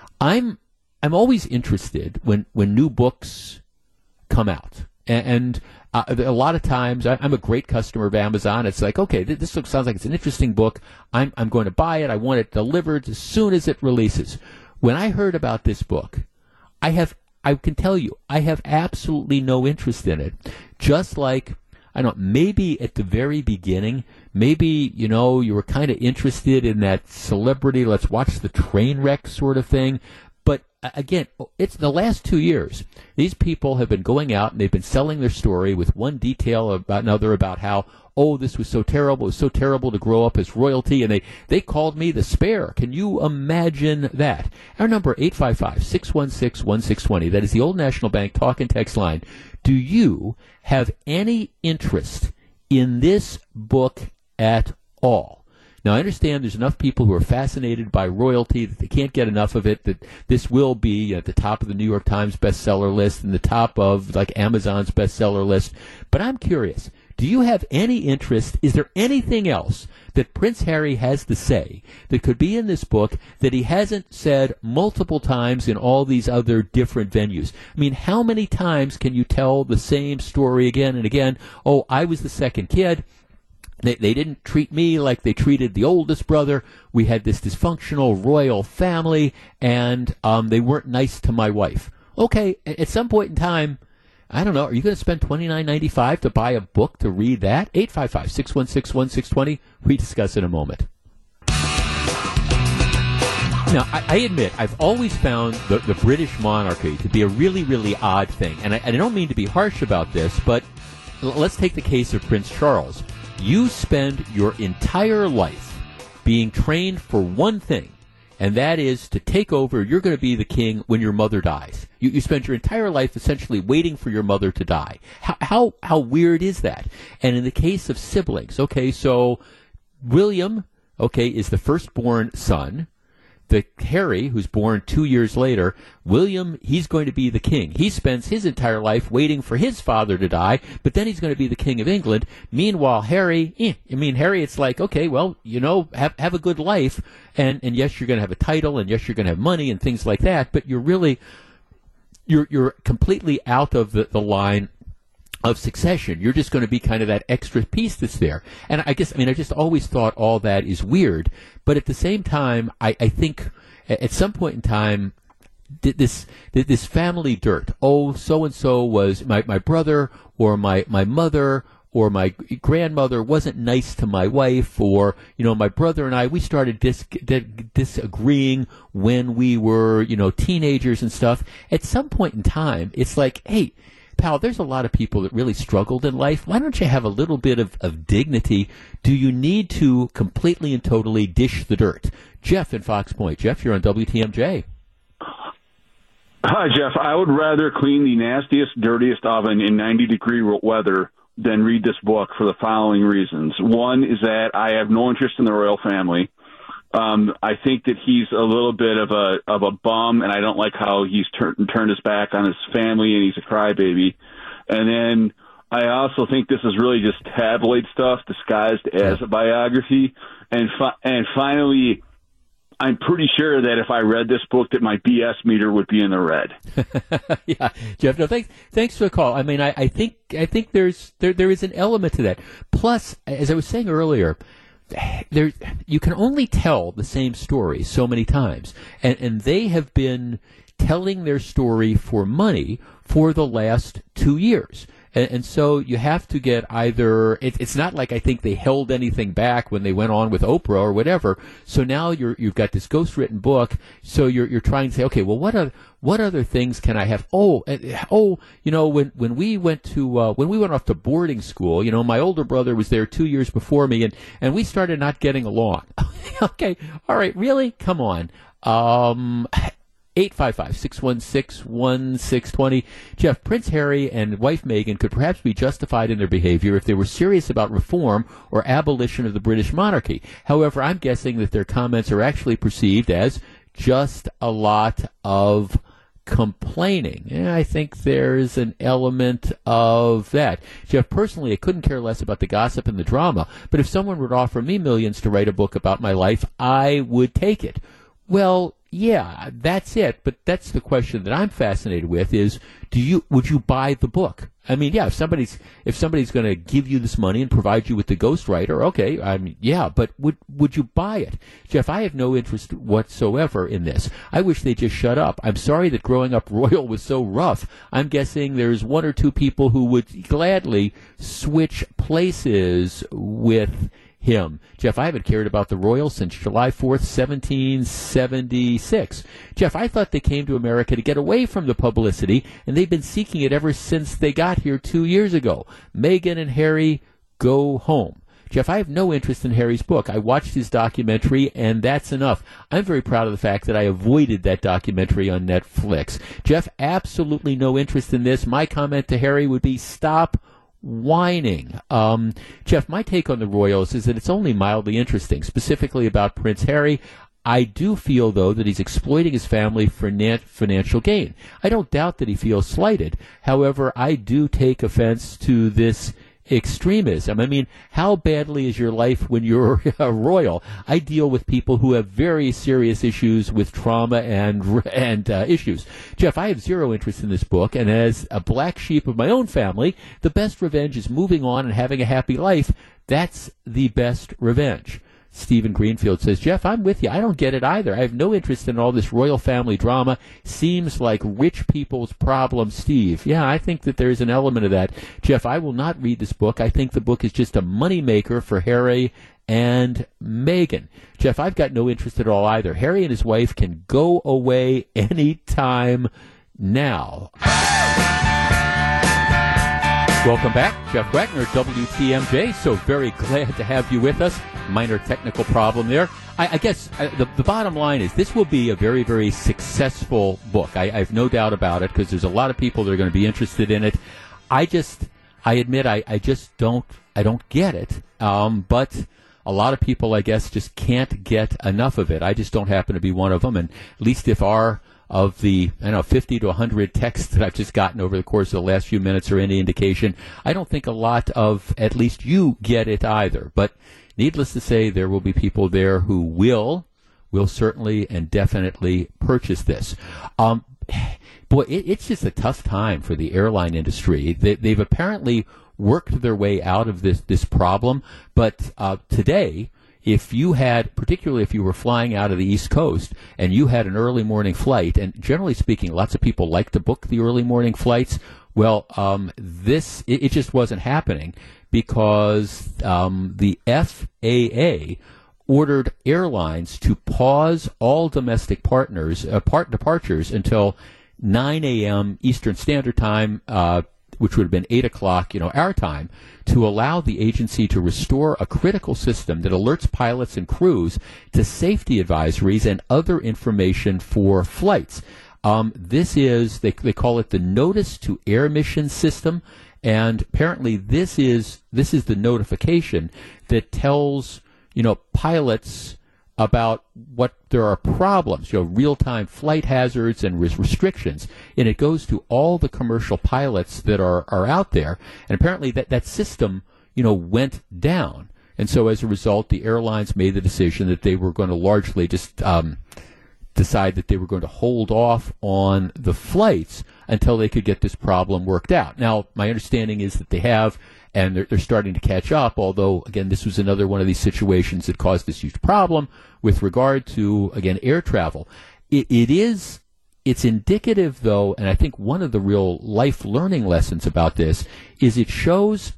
I'm I'm always interested when, when new books come out. And, and uh, a lot of times, I, I'm a great customer of Amazon. It's like, okay, th- this looks, sounds like it's an interesting book. I'm, I'm going to buy it. I want it delivered as soon as it releases. When I heard about this book, I have, I can tell you, I have absolutely no interest in it. Just like, I don't know, maybe at the very beginning, maybe, you know, you were kind of interested in that celebrity, let's watch the train wreck sort of thing. But again, it's the last two years. These people have been going out and they've been selling their story with one detail about another about how, oh, this was so terrible. It was so terrible to grow up as royalty. And they, they called me the Spare. Can you imagine that? Our number, eight five five, six one six, one six two zero. That is the Old National Bank talk and text line. Do you have any interest in this book at all? Now, I understand there's enough people who are fascinated by royalty that they can't get enough of it, that this will be at the top of the New York Times bestseller list and the top of, like, Amazon's bestseller list. But I'm curious, do you have any interest? Is there anything else that Prince Harry has to say that could be in this book that he hasn't said multiple times in all these other different venues? I mean, how many times can you tell the same story again and again? Oh, I was the second kid. They, they didn't treat me like they treated the oldest brother. We had this dysfunctional royal family, and um, they weren't nice to my wife. Okay, at some point in time, I don't know, are you going to spend twenty-nine ninety-five to buy a book to read that? eight five five, six one six, one six two zero. We discuss in a moment. Now, I, I admit, I've always found the, the British monarchy to be a really, really odd thing. And I, I don't mean to be harsh about this, but l- let's take the case of Prince Charles. You spend your entire life being trained for one thing, and that is to take over. You're going to be the king when your mother dies. You, you spend your entire life essentially waiting for your mother to die. How, how, how weird is that? And in the case of siblings, okay, so William, okay, is the firstborn son. The Harry, who's born two years later, William, he's going to be the king. He spends his entire life waiting for his father to die, but then he's going to be the king of England. Meanwhile, Harry, eh, I mean, Harry, it's like, okay, well, you know, have have a good life, and, and yes, you're going to have a title, and yes, you're going to have money and things like that, but you're really, you're you're completely out of the, the line of succession. You're just going to be kind of that extra piece that's there. And I guess, I mean, I just always thought all that is weird. But at the same time, I, I think at some point in time, this this family dirt, oh, so-and-so was my, my brother or my, my mother or my grandmother wasn't nice to my wife, or, you know, my brother and I, we started dis- disagreeing when we were, you know, teenagers and stuff. At some point in time, it's like, hey, pal, there's a lot of people that really struggled in life. Why don't you have a little bit of, of dignity? Do you need to completely and totally dish the dirt? Jeff in Fox Point. Jeff, you're on W T M J. Hi, Jeff. I would rather clean the nastiest, dirtiest oven in ninety degree weather than read this book for the following reasons. One is that I have no interest in the royal family. Um, I think that he's a little bit of a of a bum, and I don't like how he's tur- turned his back on his family, and he's a crybaby. And then I also think this is really just tabloid stuff disguised as a biography. And fi- and finally, I'm pretty sure that if I read this book, that my B S meter would be in the red. Yeah, Jeff. No, thanks. Thanks for the call. I mean, I, I think I think there's there there is an element to that. Plus, as I was saying earlier, there you can only tell the same story so many times, and and they have been telling their story for money for the last two years. And, and so you have to get either, it, it's not like I think they held anything back when they went on with Oprah or whatever. So now you're, you've got this ghostwritten book. So you're, you're trying to say, okay, well, what are, what other things can I have? Oh, uh, oh, you know, when, when we went to, uh, when we went off to boarding school, you know, my older brother was there two years before me, and, and we started not getting along. Okay. All right. Really? Come on. Um, eight five five, six one six, one six two zero. Jeff, Prince Harry and wife Meghan could perhaps be justified in their behavior if they were serious about reform or abolition of the British monarchy. However, I'm guessing that their comments are actually perceived as just a lot of complaining. And I think there's an element of that. Jeff, personally, I couldn't care less about the gossip and the drama, but if someone would offer me millions to write a book about my life, I would take it. Well, yeah, that's it. But that's the question that I'm fascinated with is, do you, would you buy the book? I mean, yeah, if somebody's, if somebody's going to give you this money and provide you with the ghostwriter, okay, I mean, yeah, but would, would you buy it? Jeff, I have no interest whatsoever in this. I wish they'd just shut up. I'm sorry that growing up royal was so rough. I'm guessing there's one or two people who would gladly switch places with him. Jeff, I haven't cared about the Royals since July fourth, seventeen seventy-six. Jeff, I thought they came to America to get away from the publicity, and they've been seeking it ever since they got here two years ago. Meghan and Harry, go home. Jeff, I have no interest in Harry's book. I watched his documentary, and that's enough. I'm very proud of the fact that I avoided that documentary on Netflix. Jeff, absolutely no interest in this. My comment to Harry would be stop whining. Um, Jeff, my take on the Royals is that it's only mildly interesting, specifically about Prince Harry. I do feel, though, that he's exploiting his family for net financial gain. I don't doubt that he feels slighted. However, I do take offense to this extremism. I mean, how badly is your life when you're a royal? I deal with people who have very serious issues with trauma and and uh, issues. Jeff, I have zero interest in this book, and as a black sheep of my own family, the best revenge is moving on and having a happy life. That's the best revenge. Stephen Greenfield says, Jeff, I'm with you. I don't get it either. I have no interest in all this royal family drama. Seems like rich people's problem, Steve. Yeah, I think that there's an element of that. Jeff, I will not read this book. I think the book is just a moneymaker for Harry and Meghan. Jeff, I've got no interest at all either. Harry and his wife can go away anytime now. Welcome back. Jeff Wagner, W T M J. So very glad to have you with us. Minor technical problem there. I, I guess uh, the, the bottom line is this will be a very, very successful book. I, I have no doubt about it because there's a lot of people that are going to be interested in it. I just, I admit, I, I just don't, I don't get it. Um, but a lot of people, I guess, just can't get enough of it. I just don't happen to be one of them. And at least if our of the, I don't know, fifty to one hundred texts that I've just gotten over the course of the last few minutes are any indication, I don't think a lot of, at least you get it either. But needless to say, there will be people there who will, will certainly and definitely purchase this. Um, boy, it, it's just a tough time for the airline industry. They, they've apparently worked their way out of this, this problem, but uh, today, if you had, particularly if you were flying out of the East Coast and you had an early morning flight, and generally speaking, lots of people like to book the early morning flights, well, um, this, it, it just wasn't happening because um, the F A A ordered airlines to pause all domestic partners, uh, part departures until nine a.m. Eastern Standard Time, uh, which would have been eight o'clock, you know, our time, to allow the agency to restore a critical system that alerts pilots and crews to safety advisories and other information for flights. Um, this is, they, they call it the Notice to Air Mission System, and apparently this is this is the notification that tells, you know, pilots about what there are problems, you know, real-time flight hazards and res- restrictions, and it goes to all the commercial pilots that are, are out there, and apparently that, that system, you know, went down, and so as a result, the airlines made the decision that they were going to largely just um, decide that they were going to hold off on the flights until they could get this problem worked out. Now, my understanding is that they have, and they're, they're starting to catch up, although, again, this was another one of these situations that caused this huge problem with regard to, again, air travel. It, it is, it's indicative, though, and I think one of the real life learning lessons about this is it shows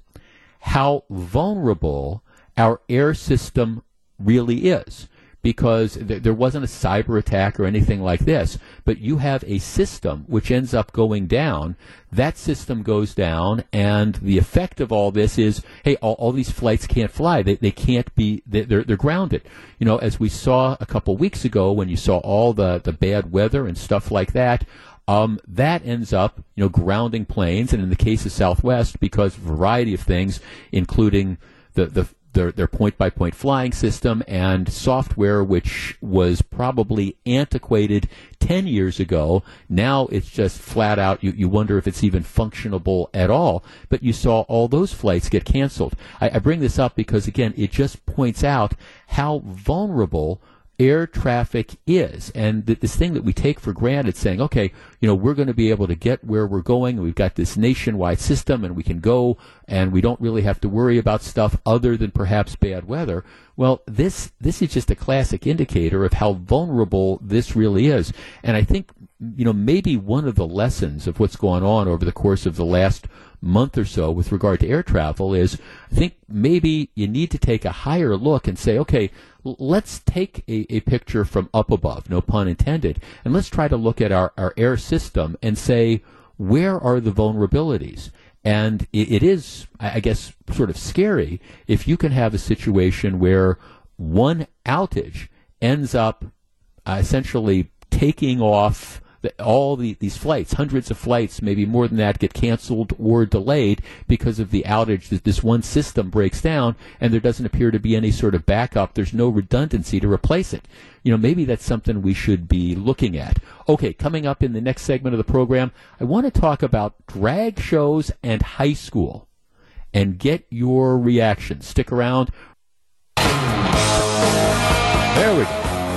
how vulnerable our air system really is. Because th- there wasn't a cyber attack or anything like this, but you have a system which ends up going down. That system goes down, and the effect of all this is, hey, all, all these flights can't fly. They they can't be. They, they're they're grounded. You know, as we saw a couple weeks ago when you saw all the the bad weather and stuff like that. Um, that ends up, you know, grounding planes, and in the case of Southwest, because of a variety of things, including the the Their, their point-by-point flying system and software, which was probably antiquated ten years ago. Now it's just flat out, you, you wonder if it's even functionable at all. But you saw all those flights get canceled. I, I bring this up because, again, it just points out how vulnerable air traffic is, and th- this thing that we take for granted, saying, okay, you know, we're going to be able to get where we're going, and we've got this nationwide system, and we can go, and we don't really have to worry about stuff other than perhaps bad weather. Well, this this is just a classic indicator of how vulnerable this really is, and I think, you know, maybe one of the lessons of what's going on over the course of the last month or so with regard to air travel is, I think maybe you need to take a higher look and say, okay, let's take a, a picture from up above, no pun intended, and let's try to look at our, our air system and say, where are the vulnerabilities? And it, it is, I guess, sort of scary if you can have a situation where one outage ends up uh, essentially taking off the, all the, these flights, hundreds of flights, maybe more than that, get canceled or delayed because of the outage. That this one system breaks down, and there doesn't appear to be any sort of backup. There's no redundancy to replace it. You know, maybe that's something we should be looking at. Okay, coming up in the next segment of the program, I want to talk about drag shows and high school and get your reaction. Stick around. There we go.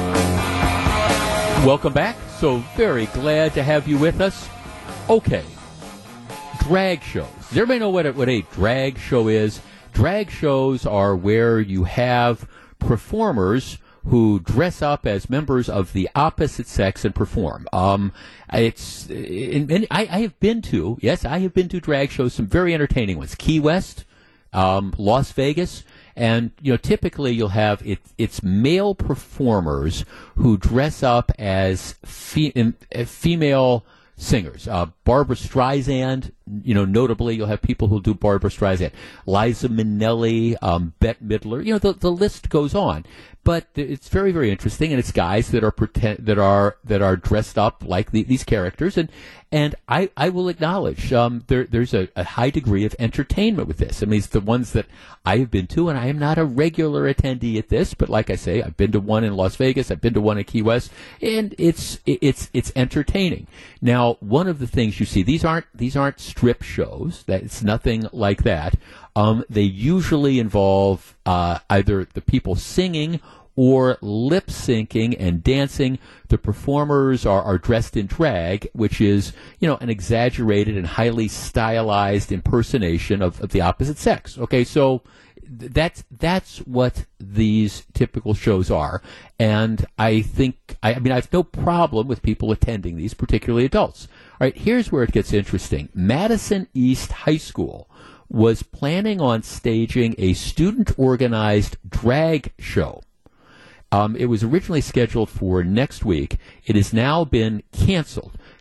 Welcome back. So very glad to have you with us. Okay, drag shows. Does everybody know what a, what a drag show is? Drag shows are where you have performers who dress up as members of the opposite sex and perform. Um, it's in, in, I, I have been to, yes, I have been to drag shows, some very entertaining ones. Key West, um, Las Vegas. And, you know, typically you'll have it, it's male performers who dress up as fe- female singers. Uh, Barbra Streisand, you know, notably you'll have people who do Barbra Streisand. Liza Minnelli, um, Bette Midler, you know, the, the list goes on. But it's very, very interesting, and it's guys that are pretend that are that are dressed up like the, these characters, and and I, I will acknowledge um, there there's a, a high degree of entertainment with this. I mean, it's the ones that I have been to, and I am not a regular attendee at this, but like I say, I've been to one in Las Vegas, I've been to one in Key West, and it's it's it's entertaining. Now, one of the things you see, these aren't these aren't strip shows. That it's nothing like that. Um, they usually involve uh, either the people singing or lip syncing and dancing. The performers are, are dressed in drag, which is, you know, an exaggerated and highly stylized impersonation of, of the opposite sex. Okay, so that's that's what these typical shows are, and I think I, I mean I have no problem with people attending these, particularly adults. All right, here's where it gets interesting. Madison East High School was planning on staging a student-organized drag show. Um, it was originally scheduled for next week. It has now been canceled.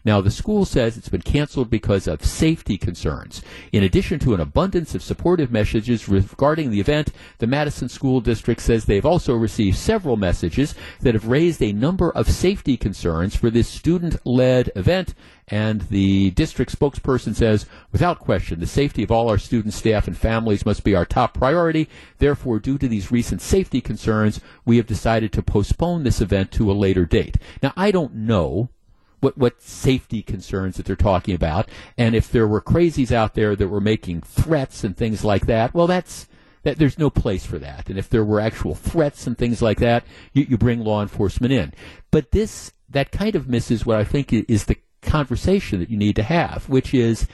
Now, the school says it's been canceled because of safety concerns. In addition to an abundance of supportive messages regarding the event, the Madison School District says they've also received several messages that have raised a number of safety concerns for this student-led event. And the district spokesperson says, without question, the safety of all our students, staff, and families must be our top priority. Therefore, due to these recent safety concerns, we have decided to postpone this event to a later date. Now, I don't know what, what safety concerns that they're talking about, and if there were crazies out there that were making threats and things like that, well, that's that there's no place for that. And if there were actual threats and things like that, you, you bring law enforcement in. But this, that kind of misses what I think is the conversation that you need to have, which is,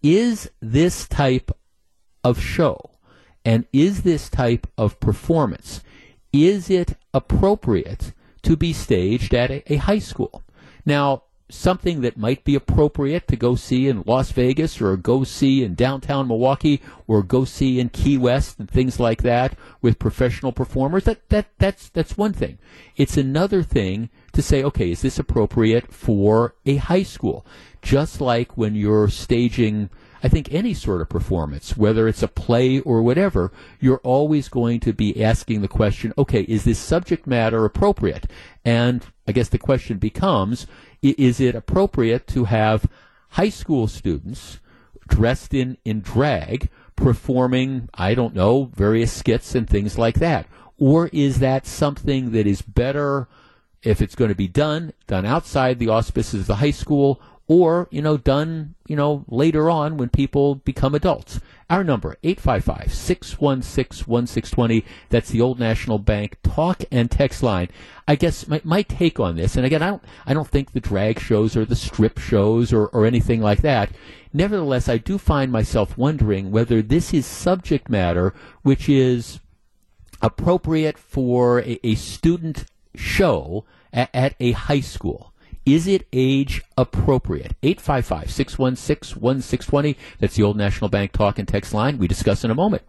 is this type of show and is this type of performance, is it appropriate to be staged at a, a high school? Now, something that might be appropriate to go see in Las Vegas or go see in downtown Milwaukee or go see in Key West and things like that with professional performers, that, that that's that's one thing. It's another thing to say, okay, is this appropriate for a high school? Just like when you're staging, I think, any sort of performance, whether it's a play or whatever, you're always going to be asking the question, okay, is this subject matter appropriate? And I guess the question becomes, is it appropriate to have high school students dressed in, in drag performing, I don't know, various skits and things like that? Or is that something that is better, if it's going to be done, done outside the auspices of the high school, or, you know, done, you know, later on when people become adults? Our number, eight five five, six one six, one six two zero. That's the Old National Bank talk and text line. I guess my, my take on this, and again, I don't, I don't think the drag shows or the strip shows or, or anything like that. Nevertheless, I do find myself wondering whether this is subject matter which is appropriate for a, a student show at, at a high school. Is it age appropriate? eight five five, six one six, one six two zero. That's the Old National Bank talk and text line. We discuss in a moment.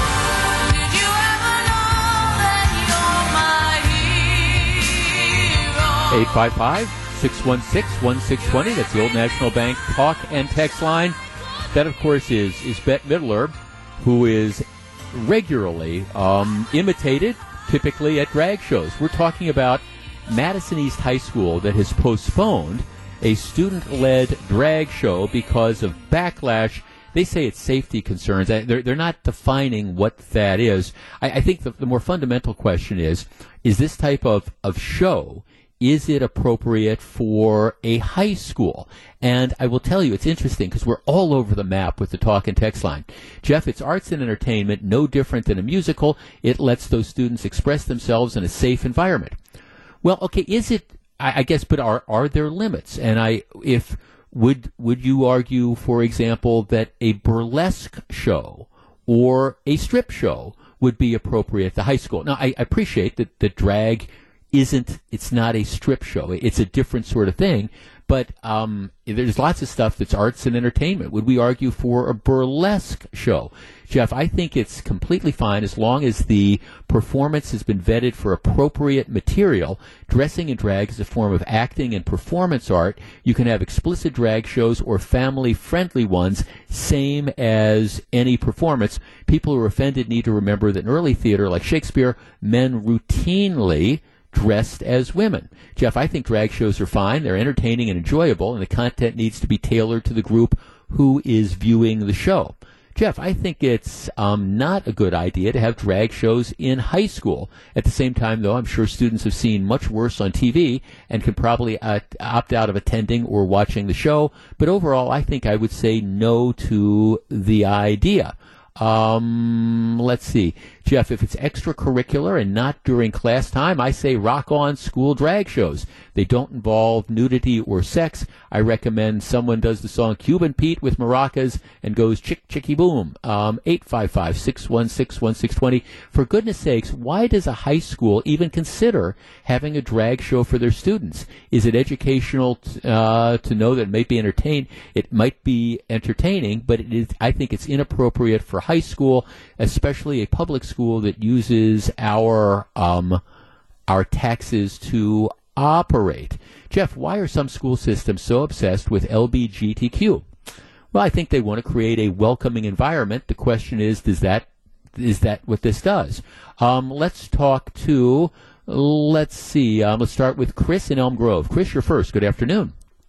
eight five five, six one six, one six two zero. That's the Old National Bank talk and text line. That, of course, is, is Bette Midler, who is regularly um, imitated, typically at drag shows. We're talking about Madison East High School that has postponed a student-led drag show because of backlash. They say it's safety concerns. They're, they're not defining what that is. I, I think the, the more fundamental question is, is this type of, of show, is it appropriate for a high school? And I will tell you, it's interesting because we're all over the map with the talk and text line. Jeff, it's arts and entertainment, no different than a musical. It lets those students express themselves in a safe environment. Well, okay, is it, I, I guess, but are are there limits? And I, if, would would you argue, for example, that a burlesque show or a strip show would be appropriate at the high school? Now, I, I appreciate that the drag isn't, it's not a strip show. It's a different sort of thing. But um, there's lots of stuff that's arts and entertainment. Would we argue for a burlesque show? Jeff, I think it's completely fine as long as the performance has been vetted for appropriate material. Dressing in drag is a form of acting and performance art. You can have explicit drag shows or family-friendly ones, same as any performance. People who are offended need to remember that in early theater, like Shakespeare, men routinely dressed as women. Jeff, I think drag shows are fine. They're entertaining and enjoyable, and the content needs to be tailored to the group who is viewing the show. Jeff, I think it's um, not a good idea to have drag shows in high school. At the same time, though, I'm sure students have seen much worse on T V and can probably uh, opt out of attending or watching the show. But overall, I think I would say no to the idea. Um, let's see. Jeff, if it's extracurricular and not during class time, I say rock on school drag shows. They don't involve nudity or sex. I recommend someone does the song Cuban Pete with maracas and goes chick chicky boom. Um, eight five five, six one six, one six two zero. For goodness sakes, why does a high school even consider having a drag show for their students? Is it educational t- uh, to know that it might be entertained? It might be entertaining, but it is, I think it's inappropriate for high school, especially a public school that uses our um, our taxes to operate. Jeff, why are some school systems so obsessed with L G B T Q? Well, I think they want to create a welcoming environment. The question is, does that is that what this does? Um, let's talk to, let's see, um, let's start with Chris in Elm Grove. Chris, you're first. Good afternoon.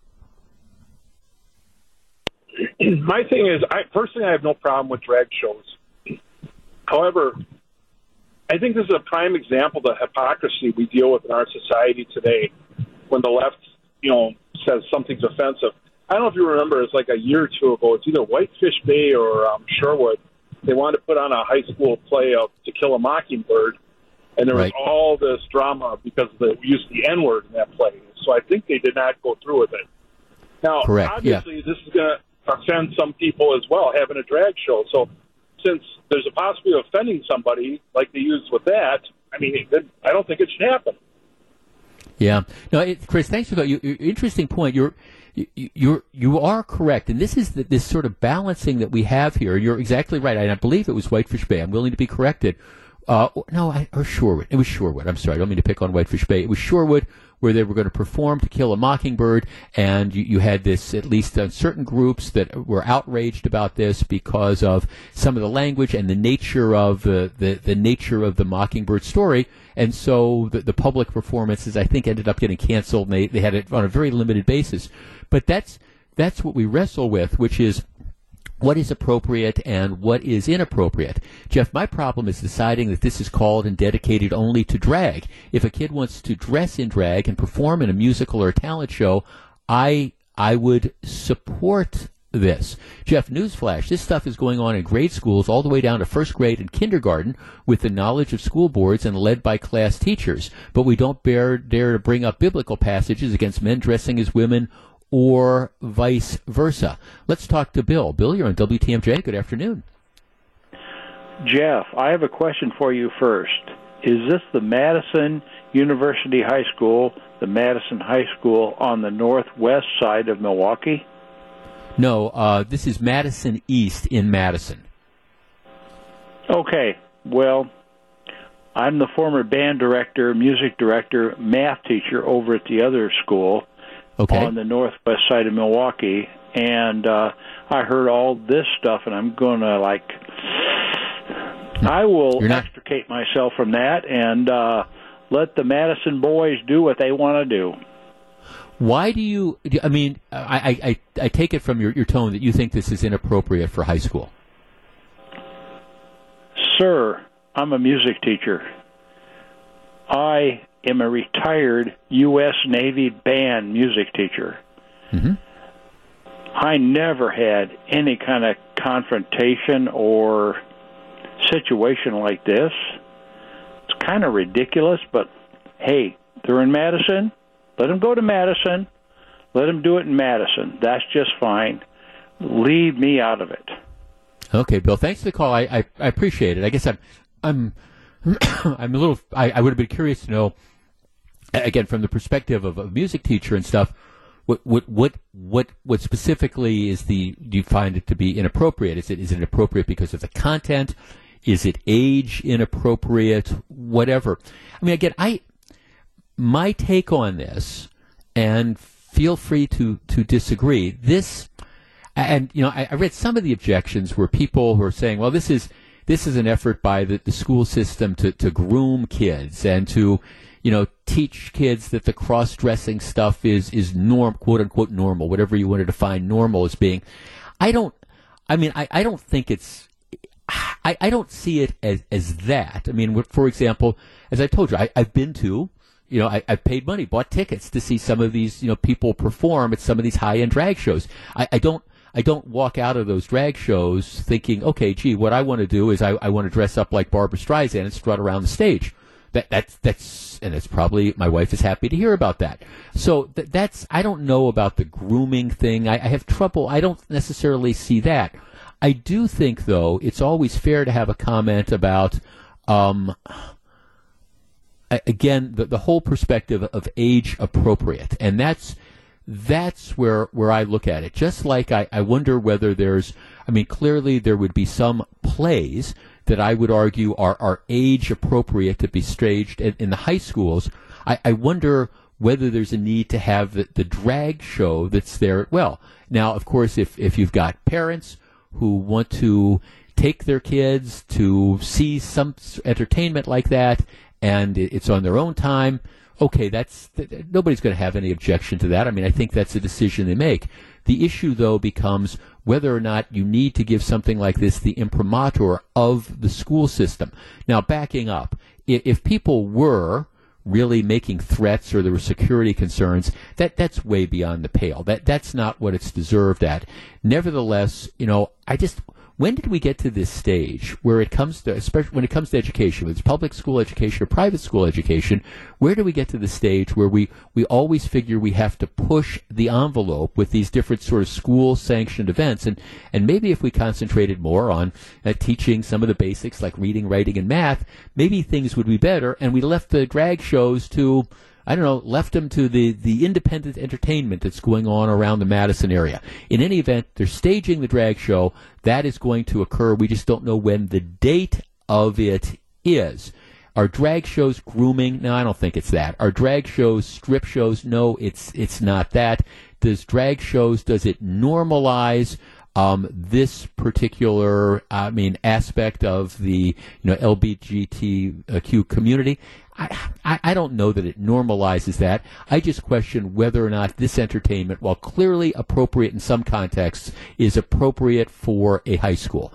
My thing is, I personally I have no problem with drag shows. However, I think this is a prime example of the hypocrisy we deal with in our society today. When the left, you know, says something's offensive. I don't know if you remember, it's like a year or two ago. It's either Whitefish Bay or um, Sherwood. They wanted to put on a high school play of To Kill a Mockingbird, and there was right. all this drama because they used the N-word in that play. So I think they did not go through with it. Now, Correct. obviously, yeah. this is going to offend some people as well, having a drag show. So since there's a possibility of offending somebody like they used with that, I mean, I don't think it should happen. Yeah. No, it, Chris, thanks for that. You, you, interesting point. You're, you, you're, you are correct. And this is the, this sort of balancing that we have here. You're exactly right. And I believe it was Whitefish Bay. I'm willing to be corrected. Uh, no, I, or Shorewood. It was Shorewood. I'm sorry. I don't mean to pick on Whitefish Bay. It was Shorewood, where they were going to perform To Kill a Mockingbird, and you, you had this, at least uh, certain groups that were outraged about this because of some of the language and the nature of uh, the the nature of the Mockingbird story, and so the, the public performances, I think, ended up getting canceled, and they, they had it on a very limited basis. But that's that's what we wrestle with, which is what is appropriate and what is inappropriate. Jeff, my problem is deciding that this is called and dedicated only to drag. If a kid wants to dress in drag and perform in a musical or a talent show, I I would support this. Jeff, newsflash, this stuff is going on in grade schools all the way down to first grade and kindergarten with the knowledge of school boards and led by class teachers. But we don't bear, dare to bring up biblical passages against men dressing as women or vice versa. Let's talk to Bill. Bill, you're on W T M J. Good afternoon. Jeff, I have a question for you first. Is this the Madison University High School, the Madison High School on the northwest side of Milwaukee? No, uh, this is Madison East in Madison. Okay, well, I'm the former band director, music director, math teacher over at the other school. Okay. On the northwest side of Milwaukee, and uh, I heard all this stuff, and I'm going to, like, I will not... extricate myself from that and uh, let the Madison boys do what they want to do. Why do you, I mean, I, I, I take it from your, your tone that you think this is inappropriate for high school. Sir, I'm a music teacher. I am a retired U S Navy band music teacher. Mm-hmm. I never had any kind of confrontation or situation like this. It's kind of ridiculous, but hey, they're in Madison. Let them go to Madison. Let them do it in Madison. That's just fine. Leave me out of it. Okay, Bill, thanks for the call. I, I, I appreciate it. I guess I'm I'm I'm a little I, I would have been curious to know, again, from the perspective of a music teacher and stuff, what what what what what specifically is the do you find it to be inappropriate? Is it is it inappropriate because of the content? Is it age inappropriate? Whatever. I mean, again, I my take on this, and feel free to to disagree. This, and you know, I, I read some of the objections where people were saying, well, this is this is an effort by the, the school system to to groom kids and to, you know, teach kids that the cross-dressing stuff is, is norm, quote-unquote normal, whatever you want to define normal as being. I don't, I mean, I, I don't think it's, I, I don't see it as, as that. I mean, for example, as I told you, I, I've been to, you know, I, I've paid money, bought tickets to see some of these, you know, people perform at some of these high-end drag shows. I, I don't, I don't walk out of those drag shows thinking, okay, gee, what I want to do is I, I want to dress up like Barbra Streisand and strut around the stage. That, that's, that's, and it's probably, my wife is happy to hear about that. So th- that's, I don't know about the grooming thing. I, I have trouble. I don't necessarily see that. I do think, though, it's always fair to have a comment about, um, again, the, the whole perspective of age appropriate. And that's, that's where, where I look at it. Just like I, I wonder whether there's, I mean, clearly there would be some plays that I would argue are, are age appropriate to be staged in, in the high schools. I, I wonder whether there's a need to have the, the drag show that's there. Well, now, of course, if, if you've got parents who want to take their kids to see some entertainment like that, and it's on their own time, okay, that's nobody's going to have any objection to that. I mean, I think that's a decision they make. The issue, though, becomes whether or not you need to give something like this the imprimatur of the school system. Now, backing up, if people were really making threats or there were security concerns, that that's way beyond the pale. That that's not what it's deserved at. Nevertheless, you know, I just when did we get to this stage where it comes to, especially when it comes to education, whether it's public school education or private school education, where do we get to the stage where we, we always figure we have to push the envelope with these different sort of school-sanctioned events? And, and maybe if we concentrated more on uh, teaching some of the basics like reading, writing, and math, maybe things would be better, and we left the drag shows to, I don't know, left them to the, the independent entertainment that's going on around the Madison area. In any event, they're staging the drag show. That is going to occur. We just don't know when the date of it is. Are drag shows grooming? No, I don't think it's that. Are drag shows strip shows? No, it's it's not that. Does drag shows, does it normalize Um, this particular, I mean, aspect of the, you know, L G B T Q community? I, I, I don't know that it normalizes that. I just question whether or not this entertainment, while clearly appropriate in some contexts, is appropriate for a high school.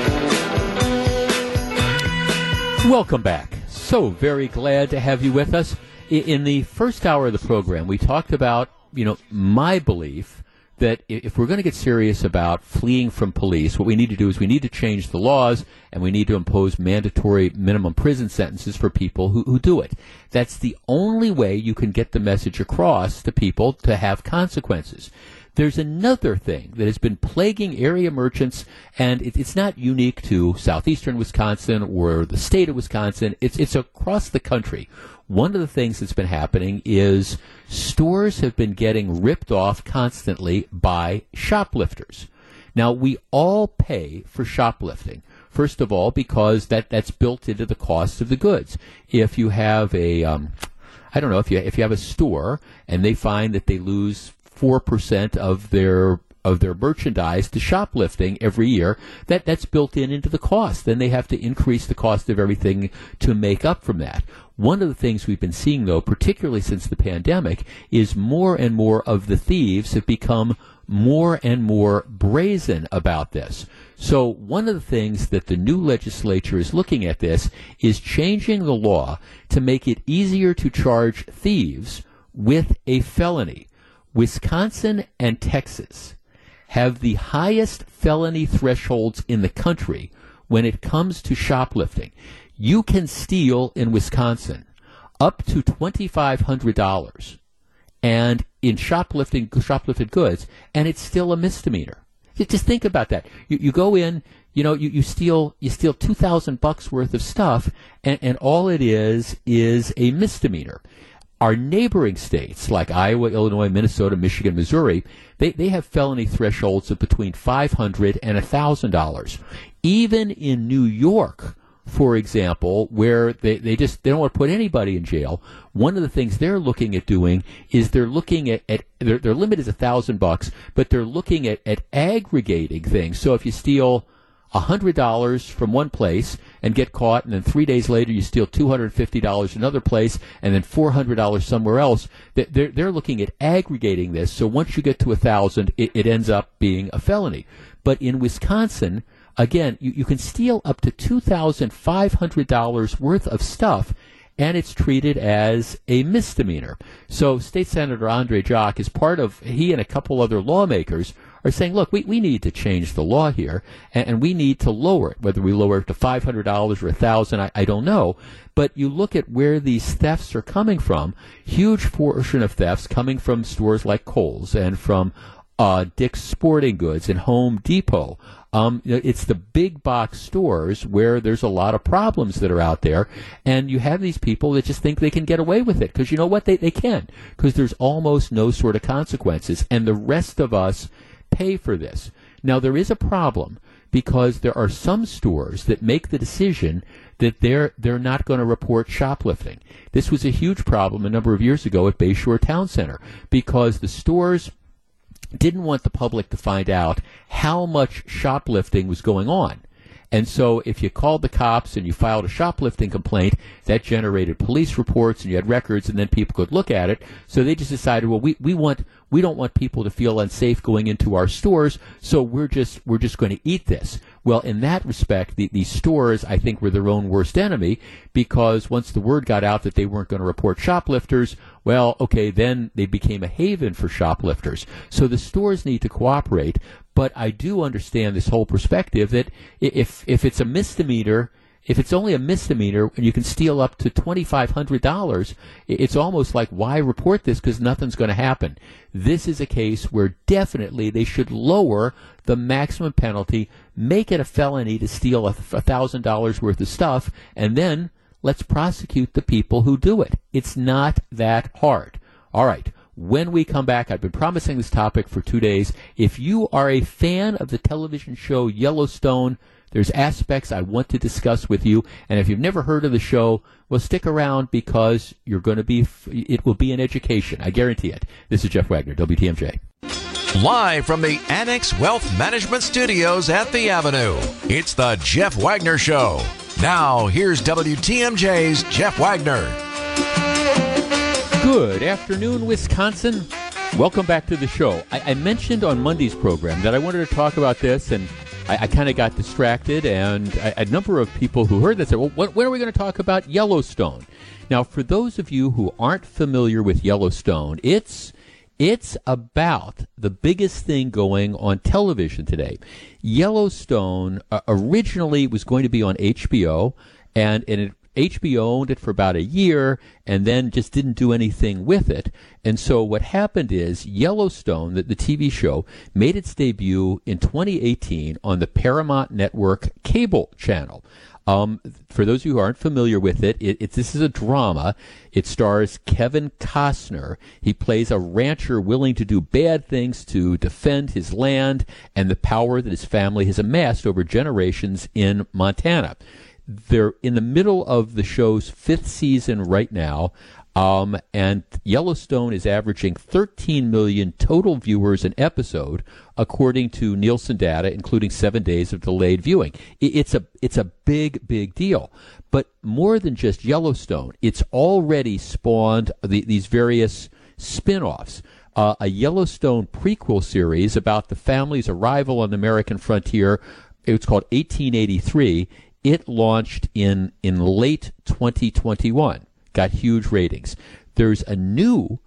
Welcome back. So very glad to have you with us. In, in the first hour of the program, we talked about, you know, my belief that if we're going to get serious about fleeing from police, what we need to do is we need to change the laws and we need to impose mandatory minimum prison sentences for people who, who do it. That's the only way you can get the message across to people to have consequences. There's another thing that has been plaguing area merchants, and it, it's not unique to southeastern Wisconsin or the state of Wisconsin. It's, it's across the country. One of the things that's been happening is stores have been getting ripped off constantly by shoplifters. Now, we all pay for shoplifting. First of all, because that, that's built into the cost of the goods. If you have a, um, I don't know, if you if you have a store and they find that they lose four percent of their of their merchandise to shoplifting every year, that, that's built in into the cost. Then they have to increase the cost of everything to make up from that. One of the things we've been seeing, though, particularly since the pandemic, is more and more of the thieves have become more and more brazen about this. So one of the things that the new legislature is looking at this is changing the law to make it easier to charge thieves with a felony. Wisconsin and Texas have the highest felony thresholds in the country when it comes to shoplifting. You can steal in Wisconsin up to twenty-five hundred dollars and in shoplifting, shoplifted goods, and it's still a misdemeanor. Just think about that. You, you go in, you know, you, you steal you steal two thousand bucks worth of stuff, and, and all it is is a misdemeanor. Our neighboring states, like Iowa, Illinois, Minnesota, Michigan, Missouri, they, they have felony thresholds of between five hundred dollars and one thousand dollars. Even in New York, for example, where they, they just they don't want to put anybody in jail, one of the things they're looking at doing is they're looking at, at their, their limit is a thousand bucks, but they're looking at, at aggregating things. So if you steal one hundred dollars from one place and get caught, and then three days later you steal two hundred fifty dollars another place, and then four hundred dollars somewhere else, they're, they're looking at aggregating this. So once you get to one thousand dollars, it, it ends up being a felony. But in Wisconsin, again, you, you can steal up to two thousand five hundred dollars worth of stuff, and it's treated as a misdemeanor. So State Senator Andre Jacques is part of, he and a couple other lawmakers are saying, look, we, we need to change the law here, and, and we need to lower it. Whether we lower it to five hundred dollars or one thousand dollars, I, I don't know. But you look at where these thefts are coming from, huge portion of thefts coming from stores like Kohl's and from uh, Dick's Sporting Goods and Home Depot. Um, it's the big box stores where there's a lot of problems that are out there, and you have these people that just think they can get away with it because you know what, they, they can, because there's almost no sort of consequences, and the rest of us pay for this. Now, there is a problem because there are some stores that make the decision that they're they're not going to report shoplifting. This was a huge problem a number of years ago at Bayshore Town Center because the stores didn't want the public to find out how much shoplifting was going on. And so if you called the cops and you filed a shoplifting complaint, that generated police reports and you had records and then people could look at it. So they just decided, well, we, we want, we don't want people to feel unsafe going into our stores. So we're just, we're just going to eat this. Well, in that respect, the, these stores, I think, were their own worst enemy because once the word got out that they weren't going to report shoplifters, well, okay, then they became a haven for shoplifters. So the stores need to cooperate. But I do understand this whole perspective that if if it's a misdemeanor, if it's only a misdemeanor and you can steal up to twenty-five hundred dollars, it's almost like why report this because nothing's going to happen. This is a case where definitely they should lower the maximum penalty, make it a felony to steal a one thousand dollars worth of stuff, and then let's prosecute the people who do it. It's not that hard. All right. When we come back, I've been promising this topic for two days. If you are a fan of the television show Yellowstone, there's aspects I want to discuss with you. And if you've never heard of the show, well, stick around because you're going to be, it will be an education. I guarantee it. This is Jeff Wagner, W T M J. Live from the Annex Wealth Management Studios at the Avenue, it's the Jeff Wagner Show. Now, here's W T M J's Jeff Wagner. Good afternoon, Wisconsin. Welcome back to the show. I, I mentioned on Monday's program that I wanted to talk about this, and I, I kind of got distracted, and I, a number of people who heard that said, well, when, when are we going to talk about Yellowstone? Now, for those of you who aren't familiar with Yellowstone, it's it's about the biggest thing going on television today. Yellowstone uh, originally was going to be on H B O, and, and it H B O owned it for about a year and then just didn't do anything with it. And so what happened is Yellowstone, the, the T V show, made its debut in twenty eighteen on the Paramount Network cable channel. Um, for those of you who aren't familiar with it, it, it, this is a drama. It stars Kevin Costner. He plays a rancher willing to do bad things to defend his land and the power that his family has amassed over generations in Montana. They're in the middle of the show's fifth season right now, um, and Yellowstone is averaging thirteen million total viewers an episode, according to Nielsen data, including seven days of delayed viewing. It's a it's a big, big deal. But more than just Yellowstone, it's already spawned the, these various spin-offs. Uh, a Yellowstone prequel series about the family's arrival on the American frontier. It's called eighteen eighty-three. It launched in, in late twenty twenty-one, got huge ratings. There's a new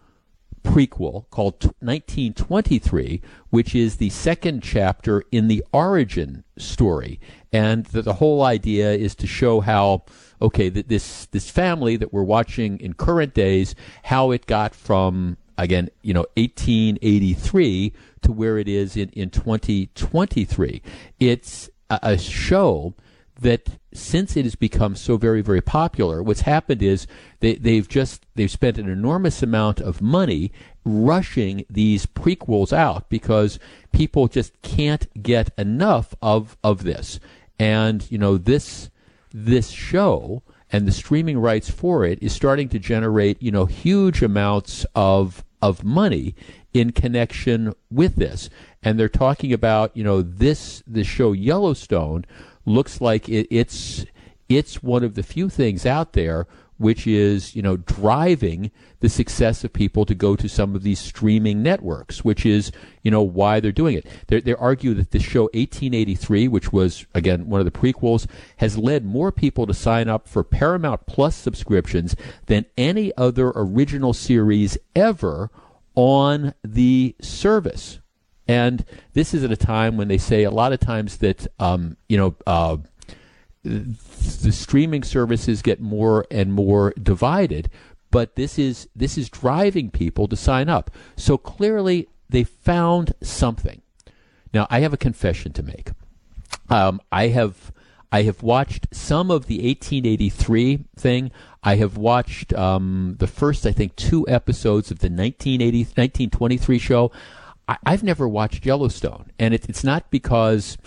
prequel called nineteen twenty-three, which is the second chapter in the origin story. And the, the whole idea is to show how, okay, that this, this family that we're watching in current days, how it got from, again, you know, eighteen eighty-three to where it is in, in twenty twenty-three. It's a, a show that since it has become so very, very popular, what's happened is they, they've just they've spent an enormous amount of money rushing these prequels out because people just can't get enough of of this. And you know this this show and the streaming rights for it is starting to generate you know huge amounts of of money in connection with this. And they're talking about you know this this show Yellowstone looks like it, it's it's one of the few things out there which is you know driving the success of people to go to some of these streaming networks, which is you know why they're doing it. They they argue that this show eighteen eighty-three, which was again one of the prequels, has led more people to sign up for Paramount Plus subscriptions than any other original series ever on the service. And this is at a time when they say a lot of times that, um, you know, uh, the streaming services get more and more divided, but this is this is driving people to sign up. So clearly they found something. Now, I have a confession to make. Um, I have I have watched some of the eighteen eighty-three thing. I have watched um, the first, I think, two episodes of the nineteen eighty, nineteen twenty-three show. I've never watched Yellowstone, and it, it's not because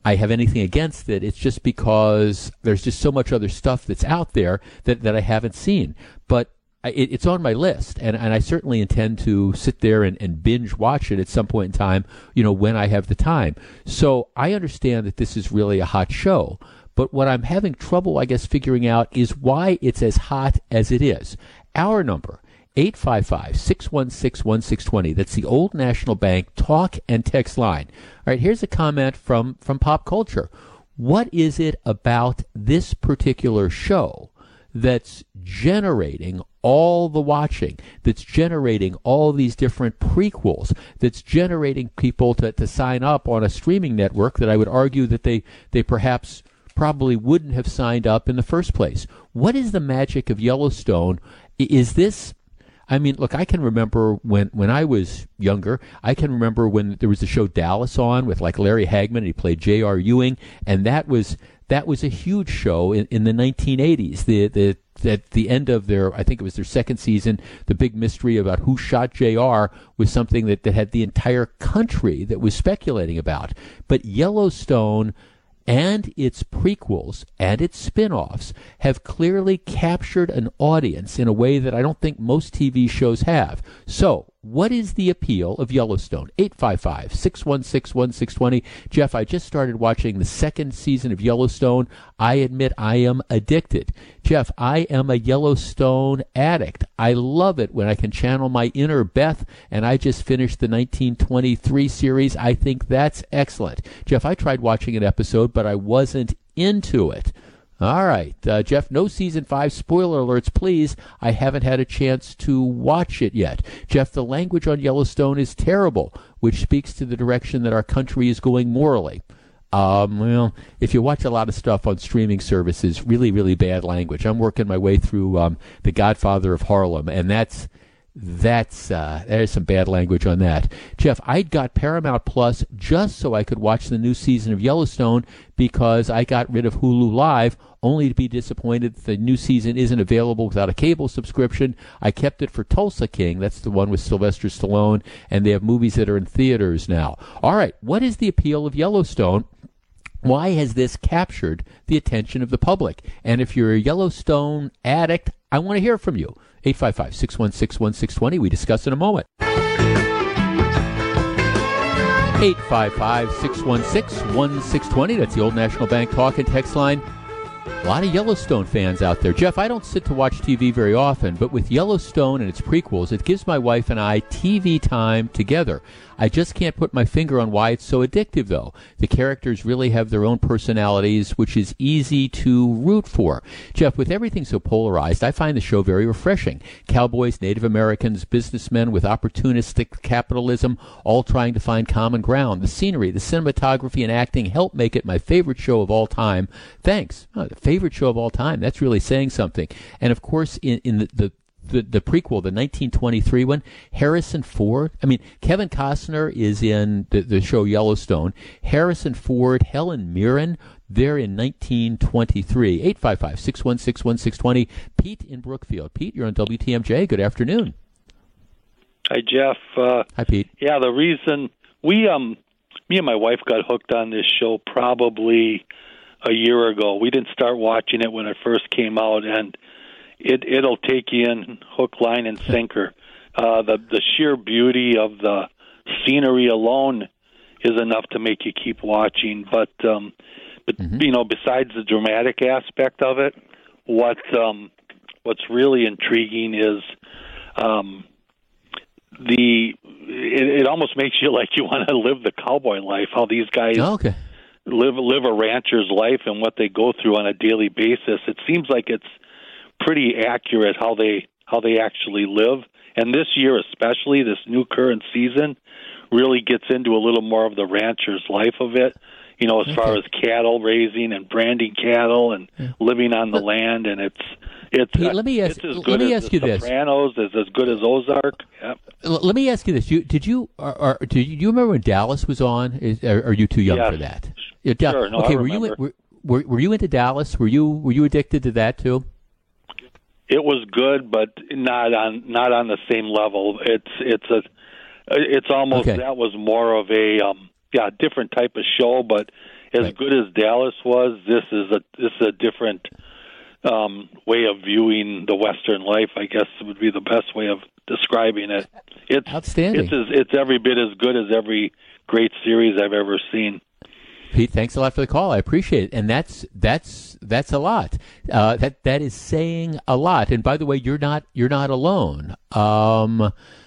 I have anything against it. It's just because there's just so much other stuff that's out there that, that I haven't seen. But I, it, it's on my list, and, and I certainly intend to sit there and, and binge watch it at some point in time, you know, when I have the time. So I understand that this is really a hot show. But what I'm having trouble, I guess, figuring out is why it's as hot as it is. Our number, eight five five, six one six, one six two zero. That's the Old National Bank talk and text line. All right, here's a comment from, from Pop Culture. What is it about this particular show that's generating all the watching, that's generating all these different prequels, that's generating people to, to sign up on a streaming network that I would argue that they, they perhaps probably wouldn't have signed up in the first place? What is the magic of Yellowstone? Is this... I mean, look, I can remember when, when I was younger, I can remember when there was the show Dallas on with like Larry Hagman, and he played J R. Ewing, and that was that was a huge show in, in the nineteen eighties. The the at the end of their, I think it was their second season, the big mystery about who shot J R was something that, that had the entire country that was speculating about. But Yellowstone and its prequels and its spin-offs have clearly captured an audience in a way that I don't think most T V shows have. So, what is the appeal of Yellowstone? eight five five, six one six, one six two zero. Jeff, I just started watching the second season of Yellowstone. I admit I am addicted. Jeff, I am a Yellowstone addict. I love it when I can channel my inner Beth, and I just finished the nineteen twenty-three series. I think that's excellent. Jeff, I tried watching an episode, but I wasn't into it. All right, uh, Jeff, no season five spoiler alerts, please. I haven't had a chance to watch it yet. Jeff, the language on Yellowstone is terrible, which speaks to the direction that our country is going morally. Um, well, if you watch a lot of stuff on streaming services, really, really bad language. I'm working my way through um, The Godfather of Harlem, and that's That's uh, there's some bad language on that. Jeff, I got Paramount Plus just so I could watch the new season of Yellowstone because I got rid of Hulu Live, only to be disappointed that the new season isn't available without a cable subscription. I kept it for Tulsa King. That's the one with Sylvester Stallone, and they have movies that are in theaters now. All right, what is the appeal of Yellowstone? Why has this captured the attention of the public? And if you're a Yellowstone addict, I want to hear from you. eight five five, six one six, one six two zero. We discuss in a moment. eight five five, six one six, one six two zero. That's the Old National Bank talk and text line. A lot of Yellowstone fans out there. Jeff, I don't sit to watch T V very often, but with Yellowstone and its prequels, it gives my wife and I T V time together. I just can't put my finger on why it's so addictive, though. The characters really have their own personalities, which is easy to root for. Jeff, with everything so polarized, I find the show very refreshing. Cowboys, Native Americans, businessmen with opportunistic capitalism, all trying to find common ground. The scenery, the cinematography, and acting help make it my favorite show of all time. Thanks. Oh, the favorite show of all time. That's really saying something. And, of course, in, in the, the The, the prequel, the nineteen twenty-three one, Harrison Ford. I mean, Kevin Costner is in the, the show Yellowstone. Harrison Ford, Helen Mirren, they're in nineteen twenty-three. eight five five, six one six, one six two zero. Pete in Brookfield. Pete, you're on W T M J. Good afternoon. Hi, Jeff. Uh, Hi, Pete. Yeah, the reason we, um, me and my wife got hooked on this show probably a year ago. We didn't start watching it when it first came out, and It it'll take you in hook, line, and sinker. Uh, the the sheer beauty of the scenery alone is enough to make you keep watching. But um, but mm-hmm. you know, besides the dramatic aspect of it, what um, what's really intriguing is um, the it, it almost makes you like you want to live the cowboy life. How these guys oh, okay. live live a rancher's life and what they go through on a daily basis. It seems like it's pretty accurate how they how they actually live, and this year especially, this new current season really gets into a little more of the rancher's life of it, you know, as okay. far as cattle raising and branding cattle and yeah. living on the land, and it's it's Pete, let me ask, it's as let good me as ask the you Sopranos, this. is as good as Ozark. Yep. Let me ask you this: you, Did you or, or did you, do you remember when Dallas was on? Is, are, are you too young yes. for that? Sure. No, okay, I were you remember. were, were, were you into Dallas? Were you were you addicted to that too? It was good, but not on not on the same level. It's it's a it's almost okay. that was more of a um, yeah different type of show, but as right. good as Dallas was, this is a this is a different um, way of viewing the Western life. I guess would be the best way of describing it. It's outstanding. It's as, it's every bit as good as every great series I've ever seen. Pete, thanks a lot for the call. I appreciate it, and that's that's that's a lot. Uh, that that is saying a lot. And by the way, you're not you're not alone. Um,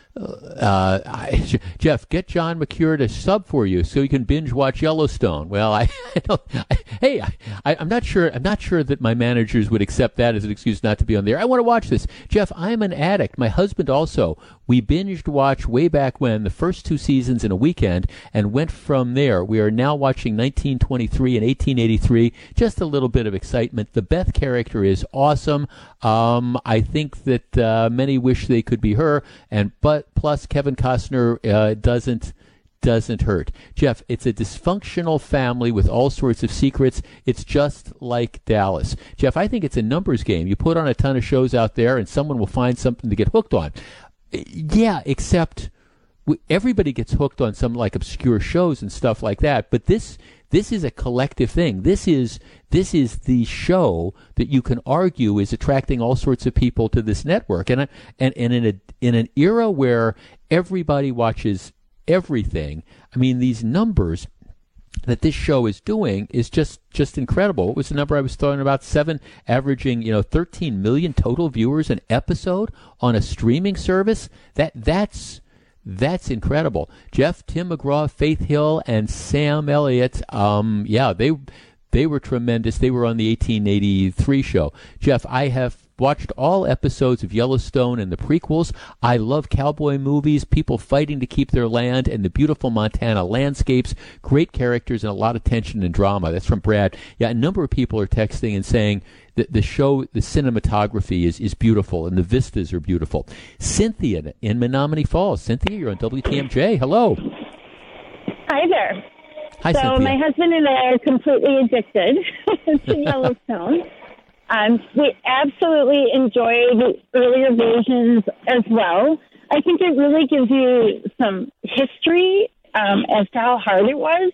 uh, I, Jeff, get John McCure to sub for you so you can binge watch Yellowstone. Well, I, I don't. I, hey, I, I'm not sure. I'm not sure that my managers would accept that as an excuse not to be on there. I want to watch this, Jeff. I'm an addict. My husband also. We binged watch way back when the first two seasons in a weekend and went from there. We are now watching nineteen twenty-three and eighteen eighty-three. Just a little bit of excitement. The Beth character is awesome. Um, I think that uh, many wish they could be her, and but plus Kevin Costner uh, doesn't doesn't hurt. Jeff, it's a dysfunctional family with all sorts of secrets. It's just like Dallas. Jeff, I think it's a numbers game. You put on a ton of shows out there, and someone will find something to get hooked on. Yeah, except everybody gets hooked on some like obscure shows and stuff like that. But this this is a collective thing. This is this is the show that you can argue is attracting all sorts of people to this network. And and and in a in an era where everybody watches everything, I mean, these numbers that this show is doing is just, just incredible. What was the number I was talking about? Seven, averaging, you know, thirteen million total viewers an episode on a streaming service. That that's that's incredible. Jeff, Tim McGraw, Faith Hill, and Sam Elliott. Um, yeah, they they were tremendous. They were on the eighteen eighty-three show. Jeff, I have watched all episodes of Yellowstone and the prequels. I love cowboy movies, people fighting to keep their land, and the beautiful Montana landscapes. Great characters and a lot of tension and drama. That's from Brad. Yeah, a number of people are texting and saying that the show, the cinematography is, is beautiful, and the vistas are beautiful. Cynthia in Menominee Falls. Cynthia, you're on W T M J. Hello. Hi there. Hi, so Cynthia. My husband and I are completely addicted to Yellowstone. Um, we absolutely enjoyed the earlier versions as well. I think it really gives you some history um, as to how hard it was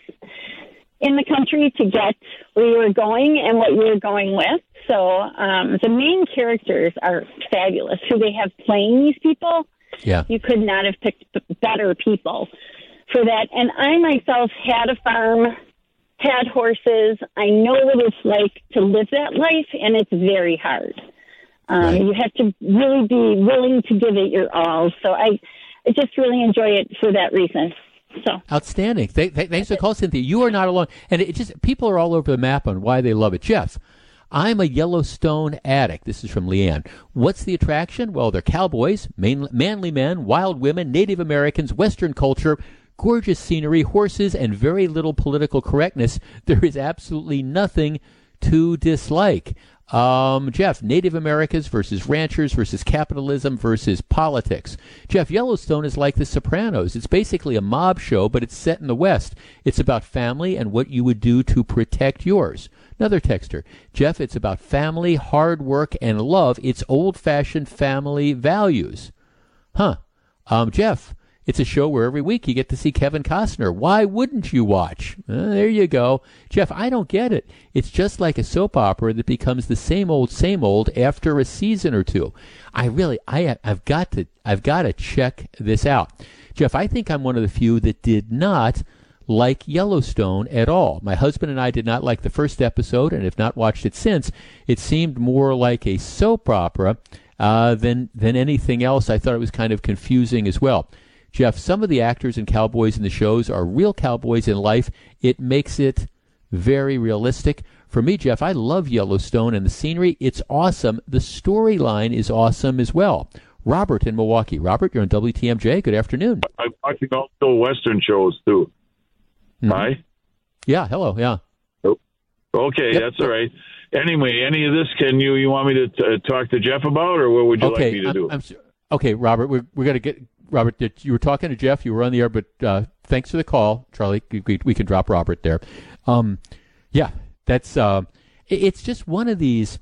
in the country to get where you were going and what you were going with. So um, the main characters are fabulous. Who they have playing these people, yeah, you could not have picked better people for that. And I myself had a farm, had horses. I know what it's like to live that life, and it's very hard. Um, right. You have to really be willing to give it your all. So I, I just really enjoy it for that reason. So outstanding. Th- th- thanks for the call, Cynthia. You are not alone, and it just people are all over the map on why they love it. Jeff, I'm a Yellowstone addict. This is from Leanne. What's the attraction? Well, they're cowboys, main- manly men, wild women, Native Americans, Western culture, gorgeous scenery, horses, and very little political correctness. There is absolutely nothing to dislike. Um, Jeff, Native Americans versus ranchers versus capitalism versus politics. Jeff, Yellowstone is like The Sopranos. It's basically a mob show, but it's set in the West. It's about family and what you would do to protect yours. Another texter. Jeff, it's about family, hard work, and love. It's old-fashioned family values. Huh. Um, Jeff, it's a show where every week you get to see Kevin Costner. Why wouldn't you watch? Uh, there you go. Jeff, I don't get it. It's just like a soap opera that becomes the same old, same old after a season or two. I really, I, I've got to, I've got to check this out. Jeff, I think I'm one of the few that did not like Yellowstone at all. My husband and I did not like the first episode and have not watched it since. It seemed more like a soap opera uh, than than anything else. I thought it was kind of confusing as well. Jeff, some of the actors and cowboys in the shows are real cowboys in life. It makes it very realistic. For me, Jeff, I love Yellowstone and the scenery. It's awesome. The storyline is awesome as well. Robert in Milwaukee. Robert, you're on W T M J. Good afternoon. I'm watching also Western shows, too. Mm-hmm. Hi? Yeah, hello, yeah. Oh, okay, yep. That's all right. Anyway, any of this can you, you want me to t- talk to Jeff about, or what would you okay, like me to I'm, do? I'm, okay, Robert, we're, we're going to get... Robert, you were talking to Jeff. You were on the air, but uh, thanks for the call, Charlie. We, we can drop Robert there. Um, yeah, that's. Uh, it, it's just one of these.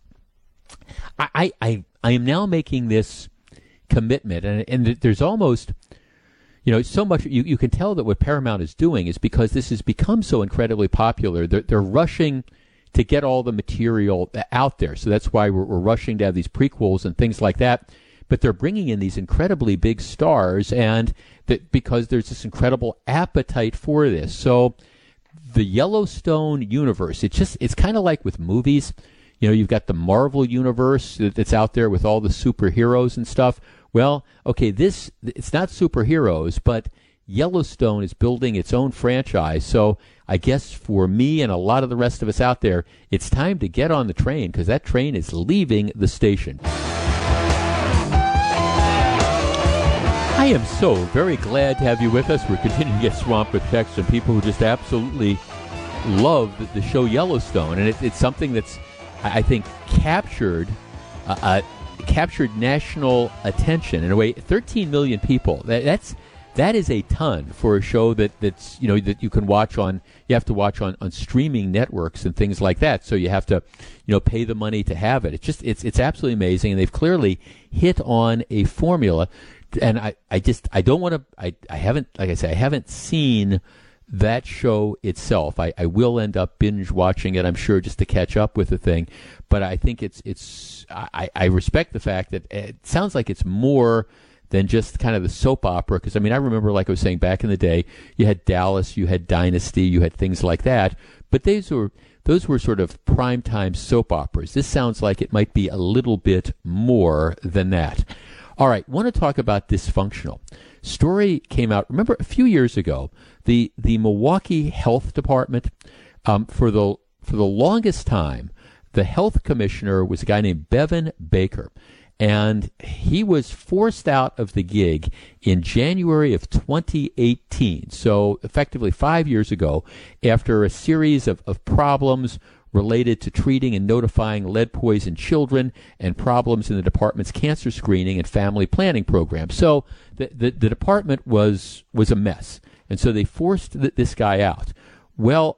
I, I I am now making this commitment, and and there's almost You know, so much, you, you can tell that what Paramount is doing is because this has become so incredibly popular, they're, they're rushing to get all the material out there. So that's why we're, we're rushing to have these prequels and things like that. But they're bringing in these incredibly big stars, and that because there's this incredible appetite for this. So the Yellowstone universe, it's just, it's kind of like with movies. You know, you've got the Marvel universe that's out there with all the superheroes and stuff. Well, okay, this, it's not superheroes, but Yellowstone is building its own franchise. So I guess for me and a lot of the rest of us out there, it's time to get on the train, because that train is leaving the station. I am so very glad to have you with us. We're continuing to get swamped with texts from people who just absolutely love the, the show Yellowstone. And it, it's something that's, I think, captured uh, uh, captured national attention in a way. thirteen million people. That, that's that is a ton for a show that, that's, you know, that you can watch on. You have to watch on, on streaming networks and things like that. So you have to, you know, pay the money to have it. It's just it's it's absolutely amazing, and they've clearly hit on a formula. And I, I just I don't want to I, I haven't like I say I haven't seen that show itself. I, I will end up binge watching it, I'm sure, just to catch up with the thing. But I think it's it's I, I respect the fact that it sounds like it's more than just kind of the soap opera. Because I mean, I remember, like I was saying, back in the day, you had Dallas, you had Dynasty, you had things like that. But those were those were sort of primetime soap operas. This sounds like it might be a little bit more than that. All right, want to talk about Dysfunctional. Story came out, remember, a few years ago, the the Milwaukee Health Department, um, for the for the longest time, the health commissioner was a guy named Bevan Baker, and he was forced out of the gig in January of twenty eighteen, so effectively five years ago, after a series of, of problems related to treating and notifying lead-poisoned children and problems in the department's cancer screening and family planning program. So the, the, the department was was a mess, and so they forced th- this guy out. Well,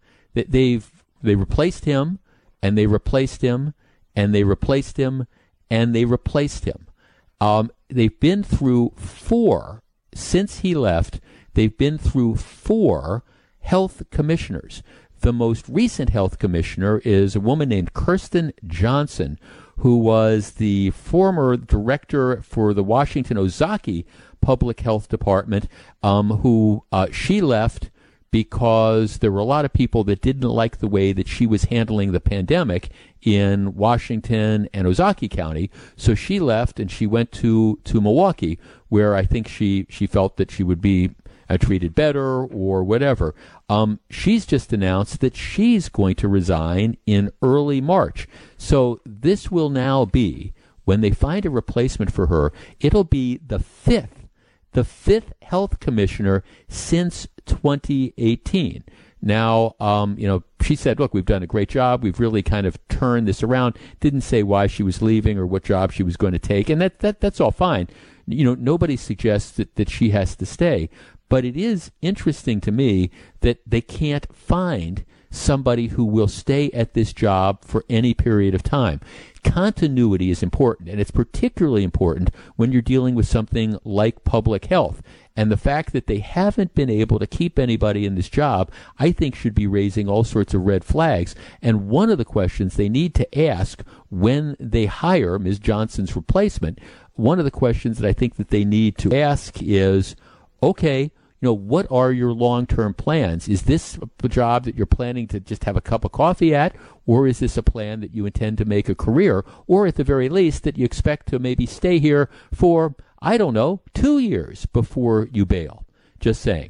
they've they replaced him, and they replaced him, and they replaced him, and they replaced him. Um, they've been through four, since he left, they've been through four health commissioners. The most recent health commissioner is a woman named Kirsten Johnson, who was the former director for the Washington Ozaukee Public Health Department, um, who uh, she left because there were a lot of people that didn't like the way that she was handling the pandemic in Washington and Ozaukee County. So she left and she went to, to Milwaukee, where I think she, she felt that she would be uh, treated better or whatever. Um, she's just announced that she's going to resign in early March. So this will now be, when they find a replacement for her, it'll be the fifth, the fifth health commissioner since twenty eighteen. Now, um, you know, she said, look, we've done a great job. We've really kind of turned this around. Didn't say why she was leaving or what job she was going to take. And that, that that's all fine. You know, nobody suggests that, that she has to stay. But it is interesting to me that they can't find somebody who will stay at this job for any period of time. Continuity is important, and it's particularly important when you're dealing with something like public health. And the fact that they haven't been able to keep anybody in this job, I think, should be raising all sorts of red flags. And one of the questions they need to ask when they hire Miz Johnson's replacement, one of the questions that I think that they need to ask is, okay, you know, what are your long-term plans? Is this a job that you're planning to just have a cup of coffee at, or is this a plan that you intend to make a career, or at the very least that you expect to maybe stay here for, I don't know, two years before you bail? Just saying.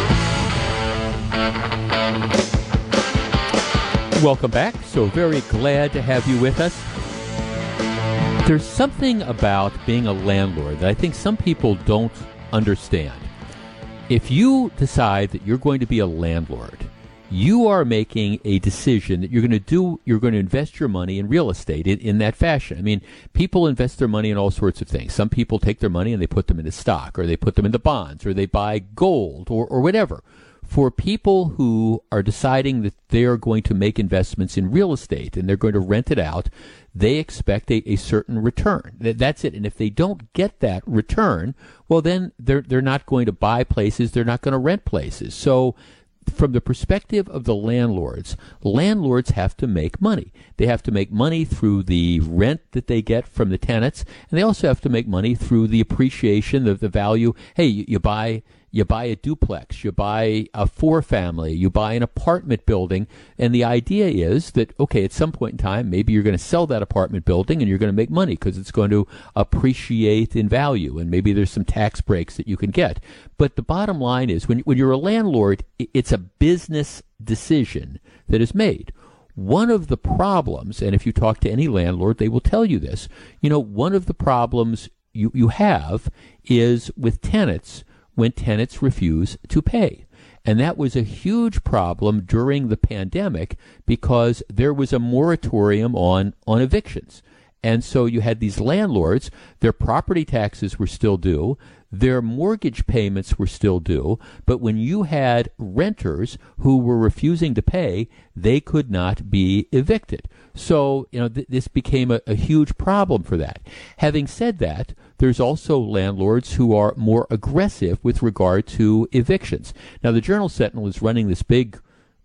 Welcome back. So very glad to have you with us. There's something about being a landlord that I think some people don't understand. If you decide that you're going to be a landlord, you are making a decision that you're going to do, you're going to invest your money in real estate in, in that fashion. I mean, people invest their money in all sorts of things. Some people take their money and they put them into stock, or they put them into bonds, or they buy gold, or, or whatever. For people who are deciding that they are going to make investments in real estate and they're going to rent it out, they expect a, a certain return. That's it. And if they don't get that return, well, then they're they're not going to buy places. They're not going to rent places. So from the perspective of the landlords, landlords have to make money. They have to make money through the rent that they get from the tenants, and they also have to make money through the appreciation of the value. Hey, you, you buy you buy a duplex, you buy a four-family, you buy an apartment building, and the idea is that, okay, at some point in time, maybe you're going to sell that apartment building and you're going to make money because it's going to appreciate in value, and maybe there's some tax breaks that you can get. But the bottom line is, when, when you're a landlord, it's a business decision that is made. One of the problems, and if you talk to any landlord, they will tell you this, you know, one of the problems you, you have is with tenants when tenants refuse to pay. And that was a huge problem during the pandemic because there was a moratorium on, on evictions. And so you had these landlords, their property taxes were still due, their mortgage payments were still due, but when you had renters who were refusing to pay, they could not be evicted. So, you know, th- this became a, a huge problem for that. Having said that, there's also landlords who are more aggressive with regard to evictions. Now, the Journal Sentinel is running this big,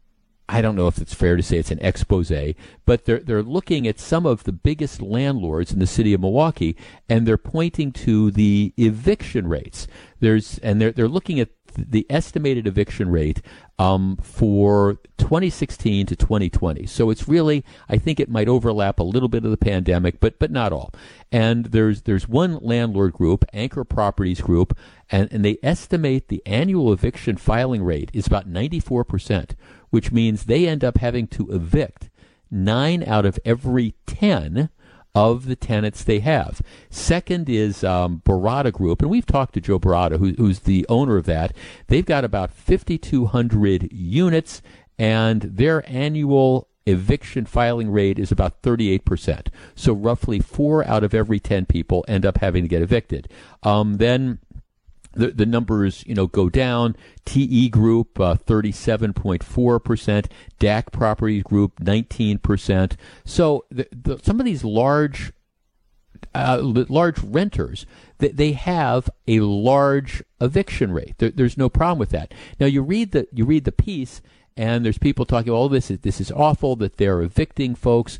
I don't know if it's fair to say it's an expose, but they're they're looking at some of the biggest landlords in the city of Milwaukee, and they're pointing to the eviction rates. There's and they're they're looking at the estimated eviction rate um, for twenty sixteen to twenty twenty. So it's really, I think it might overlap a little bit of the pandemic, but but not all. And there's there's one landlord group, Anchor Properties Group, and, and they estimate the annual eviction filing rate is about ninety-four percent, which means they end up having to evict nine out of every ten of the tenants they have. Second is um, Barada Group, and we've talked to Joe Barada, who, who's the owner of that. They've got about fifty-two hundred units, and their annual eviction filing rate is about thirty-eight percent. So roughly four out of every ten people end up having to get evicted. Um, then The, the numbers, you know, go down. T E Group, uh, thirty-seven point four percent. D A C Properties Group, nineteen percent. So the, the, some of these large, uh, large renters, they, they have a large eviction rate. There, there's no problem with that. Now you read the you read the piece, and there's people talking, oh, this is this is awful that they're evicting folks,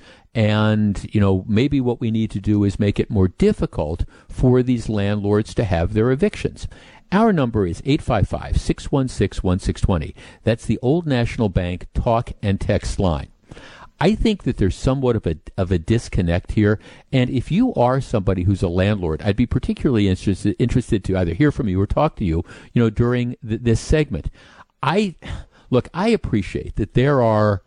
and you know maybe what we need to do is make it more difficult for these landlords to have their evictions. Our number is eight five five, six one six, one six two zero. That's the Old National Bank talk and text line. I think that there's somewhat of a of a disconnect here, and if you are somebody who's a landlord, I'd be particularly interested interested to either hear from you or talk to you, you know, during th- this segment. I Look, I appreciate that there are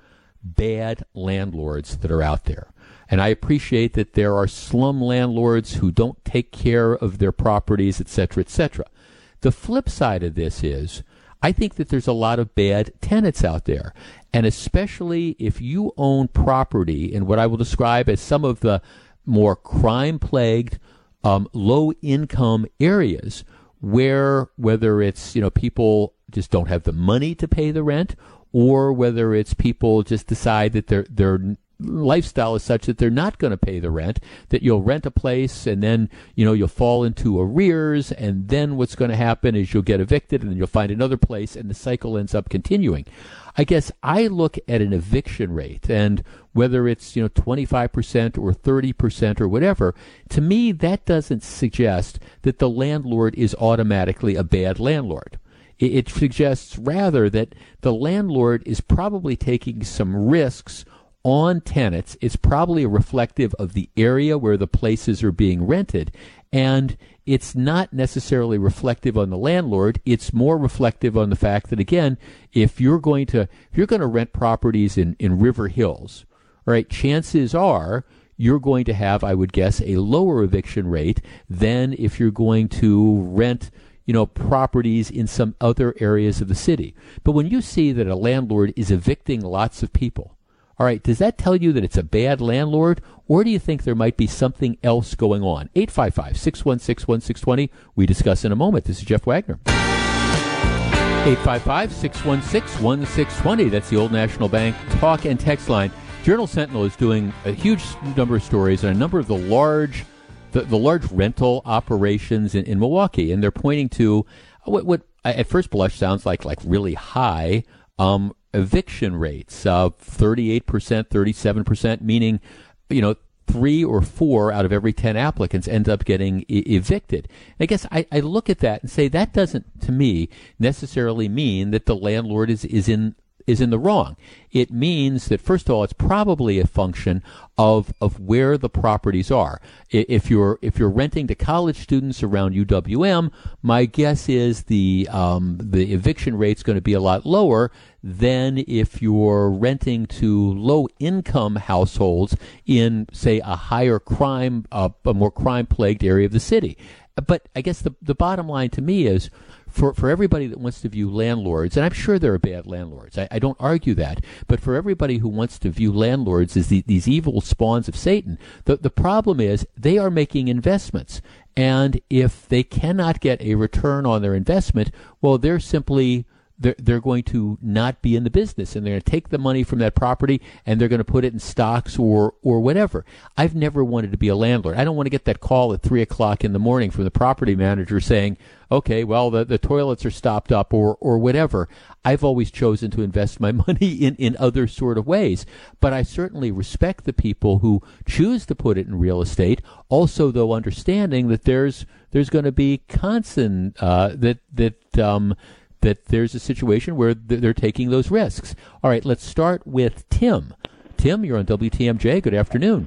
bad landlords that are out there. And I appreciate that there are slum landlords who don't take care of their properties, et cetera, et cetera. The flip side of this is, I think that there's a lot of bad tenants out there. And especially if you own property in what I will describe as some of the more crime-plagued, um, low-income areas, where whether it's, you know, people just don't have the money to pay the rent, or whether it's people just decide that their their lifestyle is such that they're not going to pay the rent, that you'll rent a place and then, you know, you'll fall into arrears, and then what's going to happen is you'll get evicted and then you'll find another place, and the cycle ends up continuing. I guess I look at an eviction rate, and whether it's, you know, twenty-five percent or thirty percent or whatever, to me that doesn't suggest that the landlord is automatically a bad landlord. It, it suggests rather that the landlord is probably taking some risks on tenants. It's probably reflective of the area where the places are being rented, and it's not necessarily reflective on the landlord. It's more reflective on the fact that, again, if you're going to if you're going to rent properties in, in River Hills, all right, chances are you're going to have, I would guess, a lower eviction rate than if you're going to rent, you know, properties in some other areas of the city. But when you see that a landlord is evicting lots of people, all right, does that tell you that it's a bad landlord, or do you think there might be something else going on? eight five five, six one six, one six two zero. We discuss in a moment. This is Jeff Wagner. eight five five, six one six, one six two zero. That's the Old National Bank talk and text line. Journal Sentinel is doing a huge number of stories on a number of the large the, the large rental operations in, in Milwaukee, and they're pointing to what, what at first blush sounds like like really high um, eviction rates, uh, thirty-eight percent, thirty-seven percent, meaning, you know, three or four out of every ten applicants end up getting e- evicted. I guess I, I look at that and say that doesn't, to me, necessarily mean that the landlord is, is in is in the wrong. It means that, first of all, it's probably a function of of where the properties are. If you're if you're renting to college students around U W M, my guess is the um, the eviction rate's going to be a lot lower than if you're renting to low-income households in, say, a higher crime, uh, a more crime-plagued area of the city. But I guess the the bottom line to me is, for, for everybody that wants to view landlords, and I'm sure there are bad landlords, I, I don't argue that, but for everybody who wants to view landlords as the, these evil spawns of Satan, the, the problem is they are making investments. And if they cannot get a return on their investment, well, they're simply... They're, they're going to not be in the business, and they're going to take the money from that property and they're going to put it in stocks or or whatever. I've never wanted to be a landlord. I don't want to get that call at three o'clock in the morning from the property manager saying, okay, well, the, the toilets are stopped up or, or whatever. I've always chosen to invest my money in, in other sort of ways. But I certainly respect the people who choose to put it in real estate, also, though, understanding that there's there's going to be constant, uh, that, that, um, that there's a situation where they're taking those risks. All right, let's start with Tim. Tim, you're on W T M J. Good afternoon.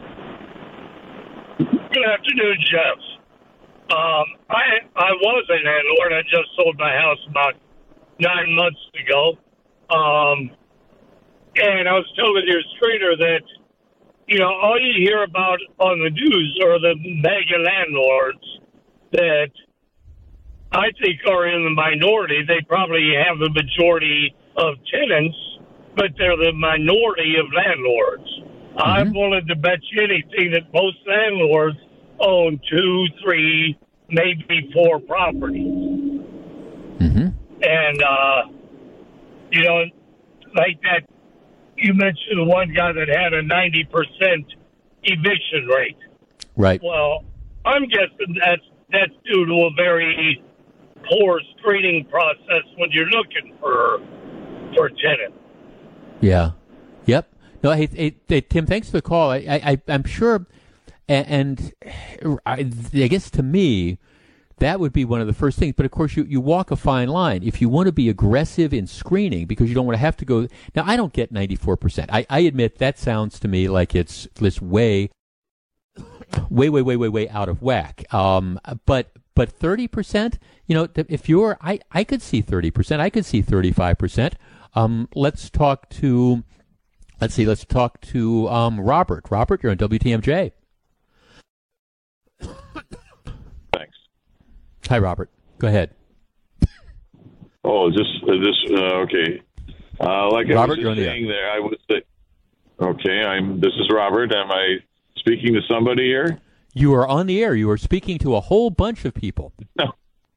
Good afternoon, Jeff. Um, I I was a landlord. I just sold my house about nine months ago. Um, and I was telling your screener that, you know, all you hear about on the news are the mega landlords that I think are in the minority. They probably have the majority of tenants, but they're the minority of landlords. Mm-hmm. I'm willing to bet you anything that most landlords own two, three, maybe four properties. Mm-hmm. And, uh, you know, like that, you mentioned the one guy that had a ninety percent eviction rate. Right. Well, I'm guessing that's, that's due to a very poor screening process when you're looking for for a tenant. Yeah. Yep. No, hey, hey, hey Tim, thanks for the call. I, I, I'm sure, and, and I, I guess to me, that would be one of the first things. But of course, you, you walk a fine line. If you want to be aggressive in screening, because you don't want to have to go. Now, I don't get ninety-four percent. I, I admit that sounds to me like it's this way, way, way, way, way, way out of whack. Um, but but thirty percent, you know, if you're, I, I could see thirty percent. I could see thirty-five percent. Um, let's talk to, let's see, let's talk to um, Robert. Robert, you're on W T M J. Thanks. Hi, Robert. Go ahead. Oh, is this, is this uh, okay. Uh, like I Robert, was just saying there, I would say, okay, I'm. This is Robert. Am I speaking to somebody here? You are on the air. You are speaking to a whole bunch of people. No.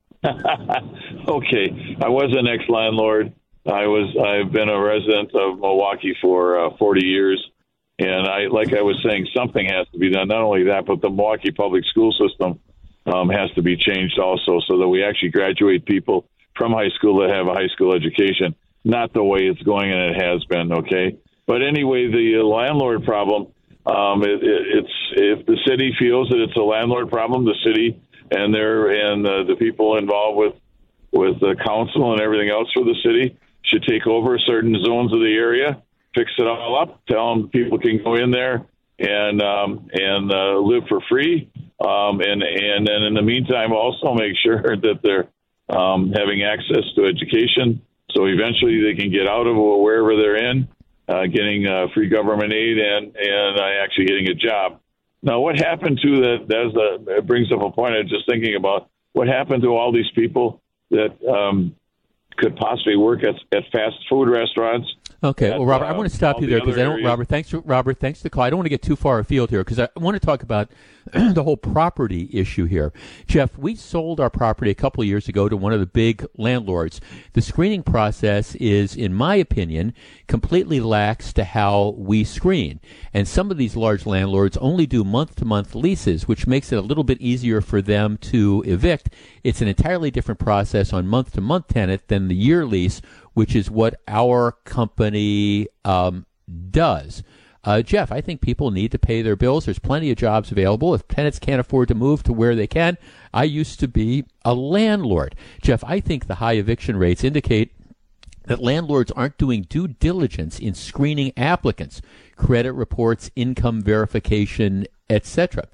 Okay. I was an ex-landlord. I was. I've been a resident of Milwaukee for uh, forty years, and I, like I was saying, something has to be done. Not only that, but the Milwaukee public school system um, has to be changed also, so that we actually graduate people from high school that have a high school education. Not the way it's going, and it has been. Okay. But anyway, the landlord problem. Um, it, it, it's if the city feels that it's a landlord problem, the city and their and uh, the people involved with with the council and everything else for the city should take over certain zones of the area, fix it all up, tell them people can go in there and um, and uh, live for free, um, and and then in the meantime also make sure that they're um, having access to education, so eventually they can get out of wherever they're in. Uh, getting uh, free government aid and and uh, actually getting a job. Now, what happened to that? That's a, that brings up a point I was just thinking about. What happened to all these people that um, could possibly work at, at fast food restaurants Okay, That's, well, Robert, uh, I want to stop all you the there because other I don't, areas- Robert, thanks, for, Robert, thanks for the call. I don't want to get too far afield here because I want to talk about the whole property issue here. Jeff, we sold our property a couple of years ago to one of the big landlords. The screening process is, in my opinion, completely lax to how we screen. And some of these large landlords only do month-to-month leases, which makes it a little bit easier for them to evict. It's an entirely different process on month-to-month tenant than the year lease, which is what our company um, does. Uh, Jeff, I think people need to pay their bills. There's plenty of jobs available. If tenants can't afford to move to where they can, I used to be a landlord. Jeff, I think the high eviction rates indicate that landlords aren't doing due diligence in screening applicants, credit reports, income verification, et cetera.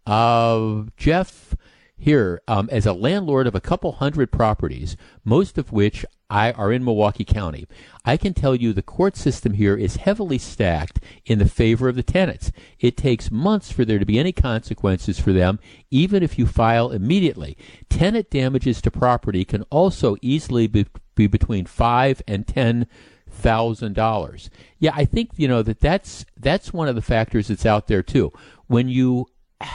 Uh, Jeff, here, um, as a landlord of a couple hundred properties, most of which I are in Milwaukee County, I can tell you the court system here is heavily stacked in the favor of the tenants. It takes months for there to be any consequences for them, even if you file immediately. Tenant damages to property can also easily be, be between five and ten thousand dollars. Yeah, I think you know that that's that's one of the factors that's out there too. When you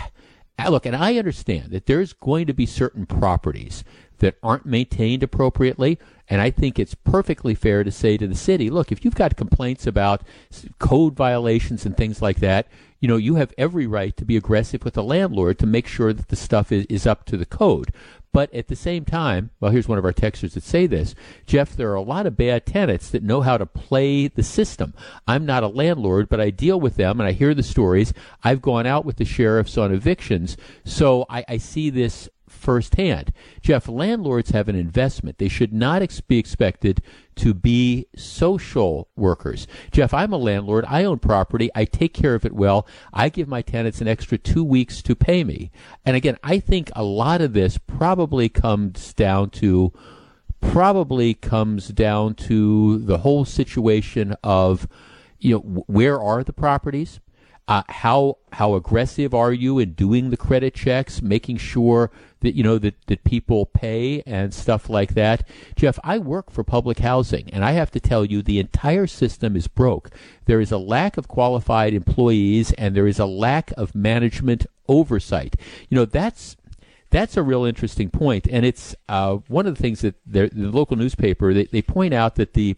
look, and I understand that there's going to be certain properties that aren't maintained appropriately, and I think it's perfectly fair to say to the city, look, if you've got complaints about code violations and things like that, you know, you have every right to be aggressive with the landlord to make sure that the stuff is, is up to the code. But at the same time, well, here's one of our texters that say this, Jeff, there are a lot of bad tenants that know how to play the system. I'm not a landlord, but I deal with them and I hear the stories. I've gone out with the sheriffs on evictions, so I, I see this firsthand. Jeff, landlords have an investment. They should not ex- be expected to be social workers. Jeff, I'm a landlord. I own property. I take care of it well. I give my tenants an extra two weeks to pay me. And again, I think a lot of this probably comes down to probably comes down to the whole situation of, you know, where are the properties? Uh, how how aggressive are you in doing the credit checks, making sure that you know that, that people pay and stuff like that? Jeff, I work for public housing, and I have to tell you the entire system is broke. There is a lack of qualified employees, and there is a lack of management oversight. You know, that's that's a real interesting point, and it's uh, one of the things that the local newspaper, they, they point out that the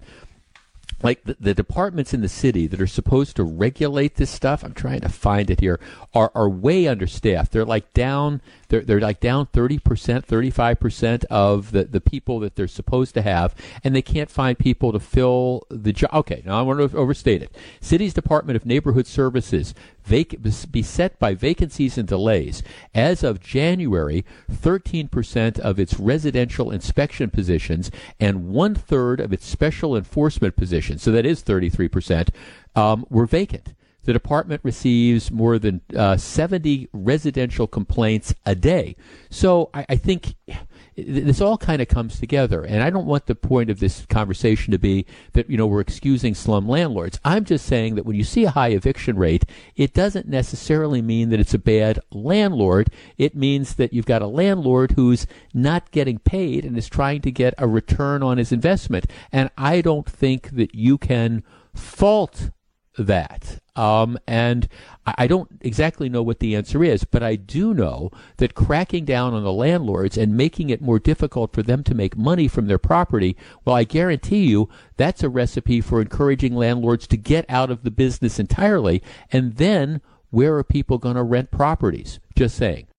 Like the, the departments in the city that are supposed to regulate this stuff, I'm trying to find it here, are, are way understaffed. They're like down, they're they're like down thirty percent, thirty-five percent of the, the people that they're supposed to have, and they can't find people to fill the job. Okay, now I want to overstate it. City's Department of Neighborhood Services vac- beset by vacancies and delays. As of January, thirteen percent of its residential inspection positions and one-third of its special enforcement positions, so that is thirty-three percent, um, were vacant. The department receives more than uh, seventy residential complaints a day. So I, I think this all kind of comes together. And I don't want the point of this conversation to be that, you know, we're excusing slum landlords. I'm just saying that when you see a high eviction rate, it doesn't necessarily mean that it's a bad landlord. It means that you've got a landlord who's not getting paid and is trying to get a return on his investment. And I don't think that you can fault that. Um, and I don't exactly know what the answer is, but I do know that cracking down on the landlords and making it more difficult for them to make money from their property, well, I guarantee you that's a recipe for encouraging landlords to get out of the business entirely. And then where are people going to rent properties? Just saying.